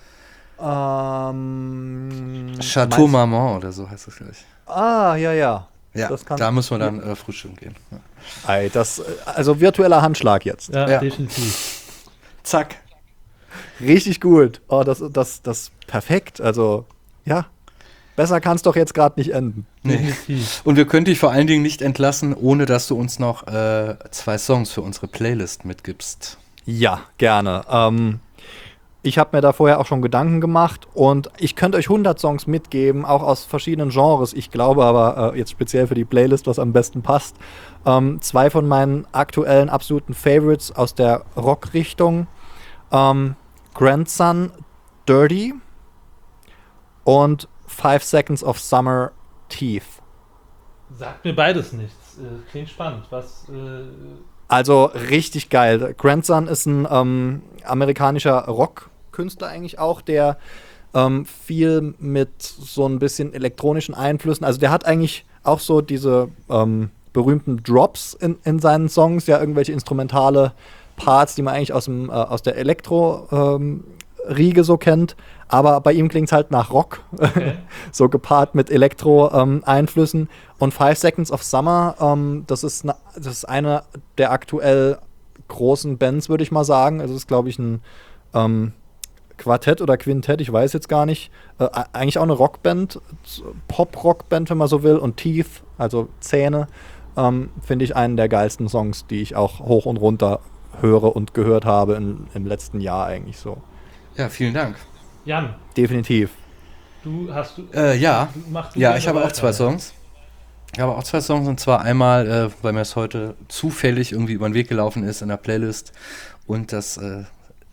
ähm, Chateau Marmont oder so heißt das gleich. Ah, ja, ja. Ja, das kann, da müssen wir dann äh, frühstücken gehen. Ja. Ey, das, also virtueller Handschlag jetzt. Ja, ja. definitiv. Zack. Richtig gut. Oh, das, das, das perfekt. Also, ja. Besser kann es doch jetzt gerade nicht enden. Nee. Und wir können dich vor allen Dingen nicht entlassen, ohne dass du uns noch äh, zwei Songs für unsere Playlist mitgibst. Ja, gerne. Ähm, ich habe mir da vorher auch schon Gedanken gemacht und ich könnte euch hundert Songs mitgeben, auch aus verschiedenen Genres. Ich glaube aber äh, jetzt speziell für die Playlist, was am besten passt. Ähm, zwei von meinen aktuellen absoluten Favorites aus der Rock-Richtung. Ähm, Grandson, Dirty und Five Seconds of Summer, Teeth. Sagt mir beides nichts. Äh, klingt spannend. Was? Äh Also richtig geil. Grandson ist ein ähm, amerikanischer Rockkünstler eigentlich auch, der ähm, viel mit so ein bisschen elektronischen Einflüssen, also der hat eigentlich auch so diese ähm, berühmten Drops in, in seinen Songs, ja irgendwelche instrumentale Parts, die man eigentlich aus, dem, äh, aus der Elektro-Riege ähm, so kennt. Aber bei ihm klingt es halt nach Rock, okay. So gepaart mit Elektro-Einflüssen. Ähm, und Five Seconds of Summer, ähm, das, ist ne, das ist eine der aktuell großen Bands, würde ich mal sagen. Also das ist, glaube ich, ein ähm, Quartett oder Quintett, ich weiß jetzt gar nicht. Äh, eigentlich auch eine Rockband, Pop-Rockband, wenn man so will. Und Teeth, also Zähne, ähm, finde ich einen der geilsten Songs, die ich auch hoch und runter höre und gehört habe in, im letzten Jahr eigentlich so. Ja, vielen Dank. Jan. Definitiv. Du hast du. Äh, ja. Du, machst du ja, ich habe weiter, auch zwei ja. Songs. Ich habe auch zwei Songs und zwar einmal, äh, weil mir es heute zufällig irgendwie über den Weg gelaufen ist in der Playlist und das äh,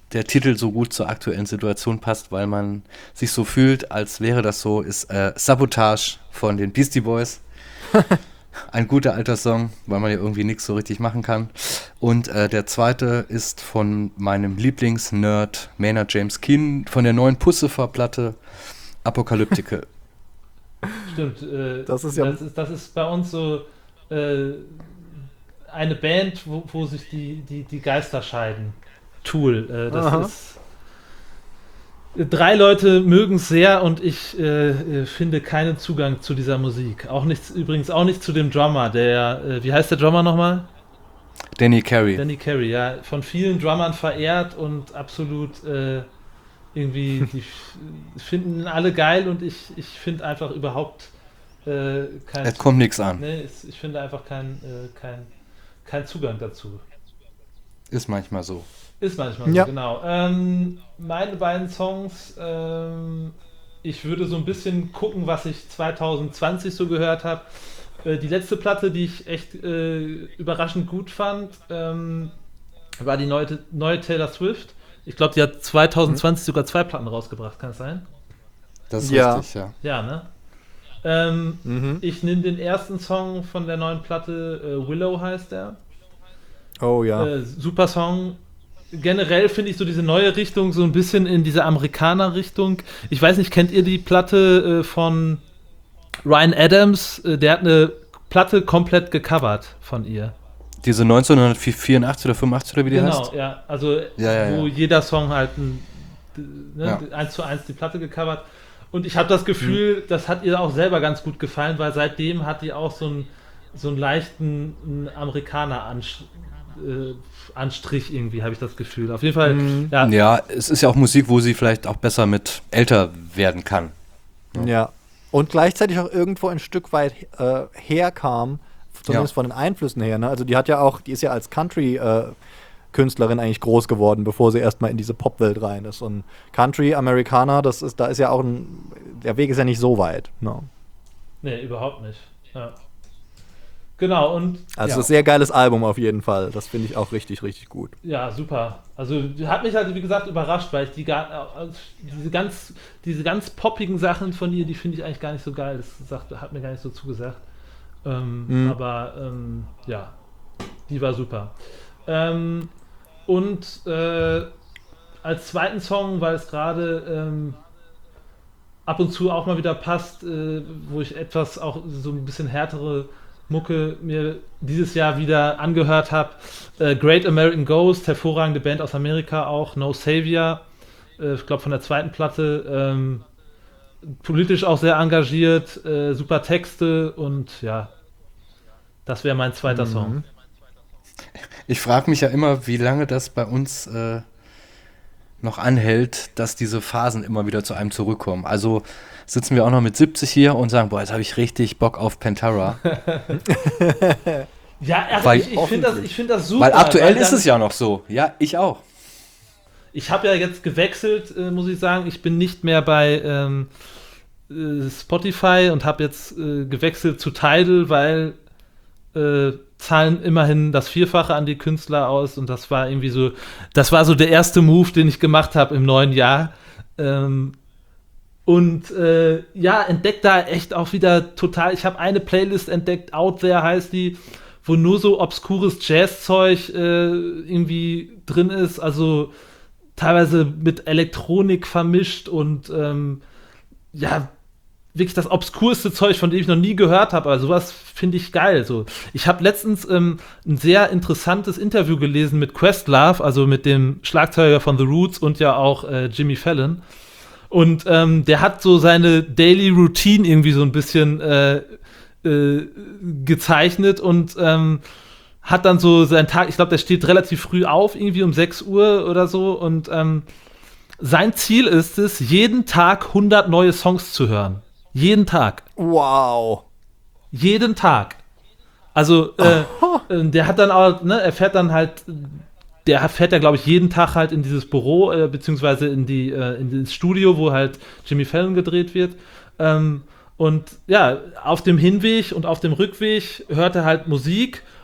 der Titel so gut zur aktuellen Situation passt, weil man sich so fühlt, als wäre das so, ist äh, Sabotage von den Beastie Boys. Ein guter alter Song, weil man ja irgendwie nichts so richtig machen kann. Und äh, der zweite ist von meinem Lieblingsnerd Maynard James Keenan von der neuen Puscifer-Platte Apokalyptike. Stimmt, äh, Das ist ja- das, ist, das ist bei uns so äh, eine Band, wo, wo sich die, die, die Geister scheiden. Tool, äh, das Aha. ist. Drei Leute mögen es sehr und ich äh, äh, finde keinen Zugang zu dieser Musik. Auch nicht, übrigens auch nicht zu dem Drummer, der, äh, wie heißt der Drummer nochmal? Danny Carey. Danny Carey, ja, von vielen Drummern verehrt und absolut äh, irgendwie, die f- finden alle geil und ich, ich finde einfach überhaupt äh, keinen Es kommt nichts an. nee, es- ich finde einfach keinen äh, kein, kein Zugang dazu. Ist manchmal so. Ist manchmal Ja. so, genau. Ähm, meine beiden Songs, ähm, ich würde so ein bisschen gucken, was ich zwanzig zwanzig so gehört habe. Äh, die letzte Platte, die ich echt äh, überraschend gut fand, ähm, war die neue, neue Taylor Swift. Ich glaube, die hat zwanzig zwanzig sogar zwei Platten rausgebracht, kann es sein? Das ist Ja. richtig, ja. Ja, ne? Ähm, Mhm. ich nehme den ersten Song von der neuen Platte, äh, Willow heißt der. Oh ja. Äh, super Song. Generell finde ich so diese neue Richtung so ein bisschen in diese Amerikaner-Richtung. Ich weiß nicht, kennt ihr die Platte äh, von Ryan Adams? Äh, der hat eine Platte komplett gecovert von ihr. Diese neunzehnhundertvierundachtzig oder fünfundachtzig oder wie die Genau, heißt? ja. Also Ja, ja, wo ja. jeder Song halt ein, ne, Ja. eins zu eins die Platte gecovert. Und ich habe das Gefühl, das hat ihr auch selber ganz gut gefallen, weil seitdem hat die auch so einen, so einen leichten einen Amerikaner-Anstrich äh, Anstrich irgendwie, habe ich das Gefühl. Auf jeden Fall, Mhm. ja, Ja, es ist ja auch Musik, wo sie vielleicht auch besser mit älter werden kann. Ja. Und gleichzeitig auch irgendwo ein Stück weit äh, herkam, zumindest Ja. von den Einflüssen her. Ne? Also die hat ja auch, die ist ja als Country-Künstlerin eigentlich groß geworden, bevor sie erstmal in diese Popwelt rein ist. Und Country, Amerikaner, das ist, da ist ja auch ein, der Weg ist ja nicht so weit. Ne? nee, überhaupt nicht. Ja. Genau, und Also Ja. ein sehr geiles Album auf jeden Fall. Das finde ich auch richtig, richtig gut. ja, super. Also die hat mich halt, wie gesagt, überrascht, weil ich die gar, äh, diese ganz, diese ganz poppigen Sachen von ihr, die finde ich eigentlich gar nicht so geil. Das sagt, hat mir gar nicht so zugesagt. Ähm, Mhm. Aber ähm, ja, die war super. Ähm, und äh, als zweiten Song, weil es gerade ähm, ab und zu auch mal wieder passt, äh, wo ich etwas auch so ein bisschen härtere Mucke mir dieses Jahr wieder angehört habe. Äh, Great American Ghost, hervorragende Band aus Amerika auch, No Savior, äh, ich glaube von der zweiten Platte, ähm, politisch auch sehr engagiert, äh, super Texte und ja, das wäre mein zweiter Mhm. Song. Ich frage mich ja immer, wie lange das bei uns äh, noch anhält, dass diese Phasen immer wieder zu einem zurückkommen. Also sitzen wir auch noch mit siebzig hier und sagen, boah, jetzt habe ich richtig Bock auf Pantera. Ja, also Weil- ich, ich finde das, ich find das super. Weil aktuell weil ist dann- es ja noch so. Ja, ich auch. Ich habe ja jetzt gewechselt, äh, muss ich sagen. Ich bin nicht mehr bei ähm, äh, Spotify und habe jetzt äh, gewechselt zu Tidal, weil äh, zahlen immerhin das Vierfache an die Künstler aus und das war irgendwie so, das war so der erste Move, den ich gemacht habe im neuen Jahr. Ähm, und äh, ja, entdeckt da echt auch wieder total. Ich habe eine Playlist entdeckt, Out There heißt die, wo nur so obskures Jazzzeug äh, irgendwie drin ist. Also teilweise mit Elektronik vermischt und ähm, ja, wirklich das obskurste Zeug, von dem ich noch nie gehört habe. Aber sowas finde ich geil. So. Ich habe letztens ähm, ein sehr interessantes Interview gelesen mit Questlove, also mit dem Schlagzeuger von The Roots und ja auch äh, Jimmy Fallon. Und ähm, der hat so seine Daily Routine irgendwie so ein bisschen äh, äh, gezeichnet und ähm, hat dann so seinen Tag, ich glaube, der steht relativ früh auf, irgendwie um sechs Uhr oder so. Und ähm, sein Ziel ist es, jeden Tag hundert neue Songs zu hören. Jeden Tag. Wow. Jeden Tag. Also, äh, äh, der hat dann auch, ne, er fährt dann halt, der fährt ja, glaube ich, jeden Tag halt in dieses Büro, äh, beziehungsweise in, die, äh, in das Studio, wo halt Jimmy Fallon gedreht wird. Ähm, und ja, auf dem Hinweg und auf dem Rückweg hört er halt Musik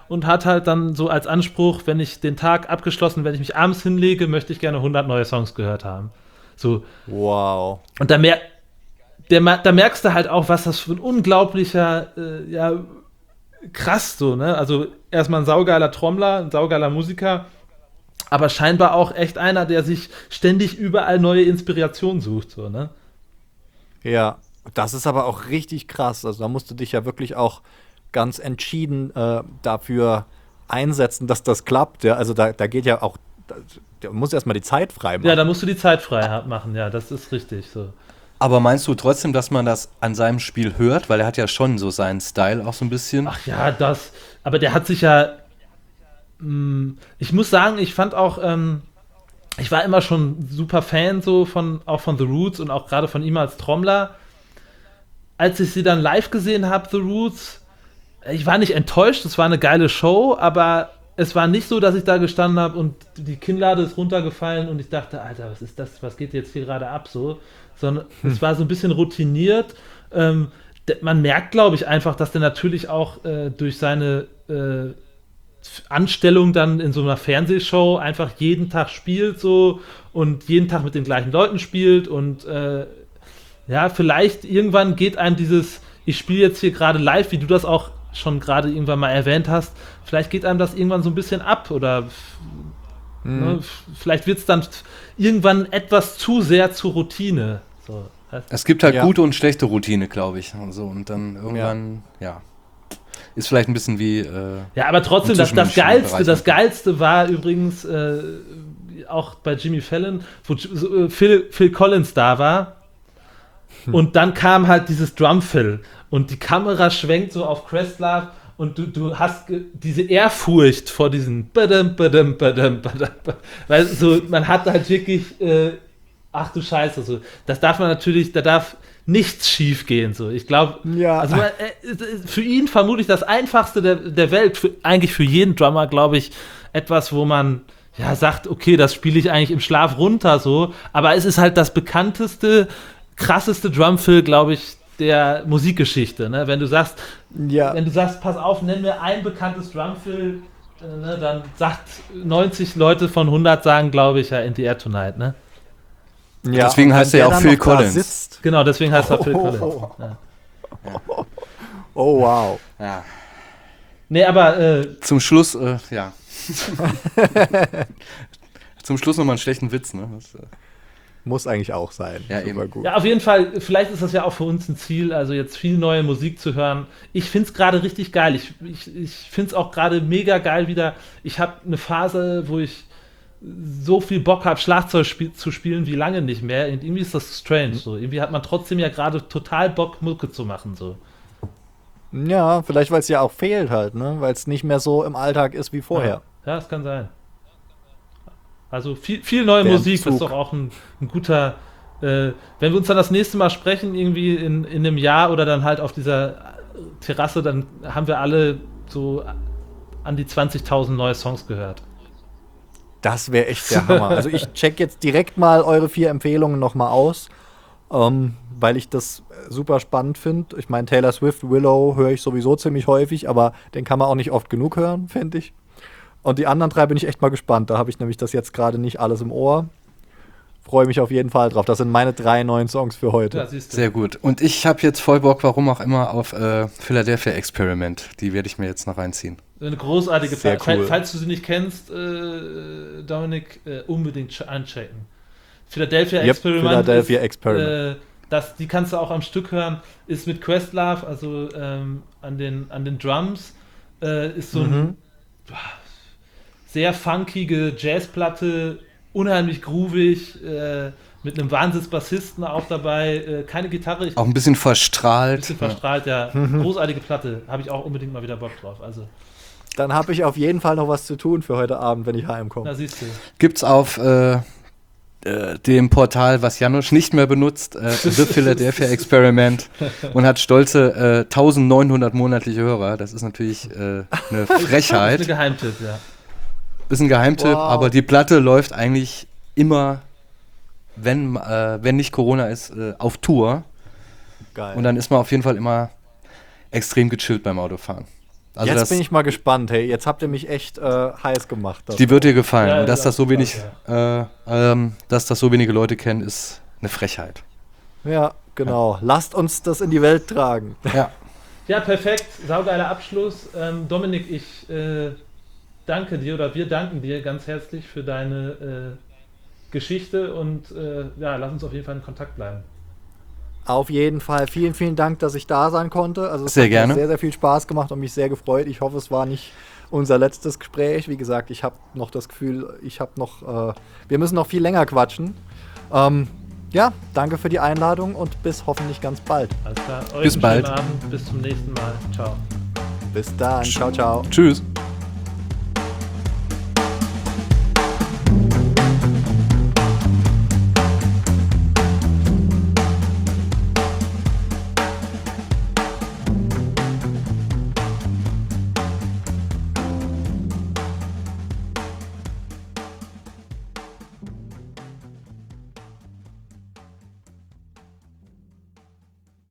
und hat halt dann so als Anspruch, wenn ich den Tag abgeschlossen, wenn ich mich abends hinlege, möchte ich gerne hundert neue Songs gehört haben. So. Wow. Und da, mer- der, da merkst du halt auch, was das für ein unglaublicher, äh, ja, krass so, ne? Also erstmal ein saugeiler Trommler, ein saugeiler Musiker, aber scheinbar auch echt einer, der sich ständig überall neue Inspirationen sucht, so, ne? Ja, das ist aber auch richtig krass. Also da musst du dich ja wirklich auch ganz entschieden äh, dafür einsetzen, dass das klappt. Ja? Also da, da geht ja auch, da, da muss erstmal die Zeit frei machen. Ja, da musst du die Zeit frei machen, ja, das ist richtig so. Aber meinst du trotzdem, dass man das an seinem Spiel hört? Weil er hat ja schon so seinen Style auch so ein bisschen. Ach ja, das, aber der hat sich ja, mh, ich muss sagen, ich fand auch, ähm, ich war immer schon super Fan so von, auch von The Roots und auch gerade von ihm als Trommler. Als ich sie dann live gesehen habe, The Roots, ich war nicht enttäuscht, es war eine geile Show, aber es war nicht so, dass ich da gestanden habe und die Kinnlade ist runtergefallen und ich dachte, Alter, was ist das, was geht jetzt hier gerade ab so? Sondern hm. es war so ein bisschen routiniert. Ähm, d- man merkt, glaube ich, einfach, dass der natürlich auch äh, durch seine äh, Anstellung dann in so einer Fernsehshow einfach jeden Tag spielt so und jeden Tag mit den gleichen Leuten spielt und äh, ja, vielleicht irgendwann geht einem dieses, ich spiele jetzt hier gerade live, wie du das auch schon gerade irgendwann mal erwähnt hast, vielleicht geht einem das irgendwann so ein bisschen ab oder mhm. ne, vielleicht wird es dann irgendwann etwas zu sehr zur Routine. So, es gibt halt ja. gute und schlechte Routine, glaube ich. Und, so, und dann irgendwann, ja. ja. Ist vielleicht ein bisschen wie. Äh, ja, aber trotzdem, das, das Geilste, das Geilste war übrigens äh, auch bei Jimmy Fallon, wo äh, Phil, Phil Collins da war. Hm. Und dann kam halt dieses Drumfill und die Kamera schwenkt so auf Questlove und du, du hast ge- diese Ehrfurcht vor diesen badam, badam, badam, badam, weil so, man hat halt wirklich äh, ach du Scheiße, so. Das darf man natürlich, da darf nichts schief gehen, so. Ich glaube, ja. also man, äh, für ihn vermutlich das Einfachste der, der Welt, für, eigentlich für jeden Drummer, glaube ich, etwas, wo man ja sagt, okay, das spiele ich eigentlich im Schlaf runter, so, aber es ist halt das bekannteste, krasseste Drumfill, glaube ich, der Musikgeschichte, ne? Wenn du sagst, ja. wenn du sagst, pass auf, nenn mir ein bekanntes Drumfill, äh, ne, dann sagt neunzig Leute von hundert sagen, glaube ich, ja, In the Air Tonight, ne? Ja, deswegen heißt er ja auch Phil Collins. Genau, deswegen heißt er oh, Phil Collins. Oh, ja. oh, oh wow. Ja. Nee, aber äh, zum Schluss, äh, ja. Zum Schluss nochmal einen schlechten Witz, ne? Das, äh muss eigentlich auch sein. Ja, super eben. gut. Ja, auf jeden Fall, vielleicht ist das ja auch für uns ein Ziel, also jetzt viel neue Musik zu hören. Ich finde es gerade richtig geil. Ich, ich, ich finde es auch gerade mega geil wieder. Ich habe eine Phase, wo ich so viel Bock habe, Schlagzeug spiel- zu spielen wie lange nicht mehr. Und irgendwie ist das strange. So. Irgendwie hat man trotzdem ja gerade total Bock, Mucke zu machen. So. Ja, vielleicht, weil es ja auch fehlt halt, ne? Weil es nicht mehr so im Alltag ist wie vorher. Ja, ja, das kann sein. Also viel, viel neue Der Musik, Zug. das ist doch auch ein, ein guter, äh, wenn wir uns dann das nächste Mal sprechen, irgendwie in, in einem Jahr oder dann halt auf dieser Terrasse, dann haben wir alle so an die zwanzigtausend neue Songs gehört. Das wäre echt der Hammer. Also ich check jetzt direkt mal eure vier Empfehlungen nochmal aus, ähm, weil ich das super spannend finde. Ich meine, Taylor Swift, Willow höre ich sowieso ziemlich häufig, aber den kann man auch nicht oft genug hören, finde ich. Und die anderen drei bin ich echt mal gespannt. Da habe ich nämlich das jetzt gerade nicht alles im Ohr. Freue mich auf jeden Fall drauf. Das sind meine drei neuen Songs für heute. Ja, siehst du. Sehr gut. Und ich habe jetzt voll Bock, warum auch immer, auf äh, Philadelphia Experiment. Die werde ich mir jetzt noch reinziehen. Eine großartige Sehr Platte. cool. Falls du sie nicht kennst, äh, Dominik, äh, unbedingt ch- anchecken. Philadelphia Yep, Experiment. Philadelphia ist, Experiment. Äh, das, die kannst du auch am Stück hören. Ist mit Questlove, also ähm, an, den, an den Drums. Äh, ist so Mhm. ein sehr funkige Jazzplatte, unheimlich groovig, äh, mit einem Wahnsinns-Bassisten auch dabei, äh, keine Gitarre. Ich Auch ein bisschen verstrahlt. ein bisschen verstrahlt, ja. Großartige Platte, habe ich auch unbedingt mal wieder Bock drauf. Also, Dann habe ich auf jeden Fall noch was zu tun für heute Abend, wenn ich heimkomme. da siehst du. Gibt's auf äh, äh, dem Portal, was Janusz nicht mehr benutzt, äh, The Philadelphia Experiment, und hat stolze äh, eintausendneunhundert monatliche Hörer. Das ist natürlich äh, eine Das ist Frechheit. ein Geheimtipp, ja. Ist ein Geheimtipp, Wow. aber die Platte läuft eigentlich immer, wenn, äh, wenn nicht Corona ist, äh, auf Tour. Geil. Und dann ist man auf jeden Fall immer extrem gechillt beim Autofahren. Also jetzt das, bin ich mal gespannt, hey, jetzt habt ihr mich echt äh, heiß gemacht. Das die wird dir gefallen. Ja, Und dass ja, das so wenig, Spaß, äh, ähm, dass das so wenige Leute kennen, ist eine Frechheit. Ja, genau. Lasst uns das in die Welt tragen. Ja. Ja, perfekt. Saugeiler Abschluss. Ähm, Dominik, ich äh, danke dir oder wir danken dir ganz herzlich für deine äh, Geschichte und äh, ja, lass uns auf jeden Fall in Kontakt bleiben. Auf jeden Fall. Vielen, vielen Dank, dass ich da sein konnte. Also es Sehr hat gerne. mir sehr, sehr viel Spaß gemacht und mich sehr gefreut. Ich hoffe, es war nicht unser letztes Gespräch. Wie gesagt, ich habe noch das Gefühl, ich habe noch, äh, wir müssen noch viel länger quatschen. Ähm, ja, danke für die Einladung und bis hoffentlich ganz bald. Alles klar. Euch Bis einen bald. schönen Abend. Bis zum nächsten Mal. Ciao. Bis dann. Ciao, ciao. Tschüss.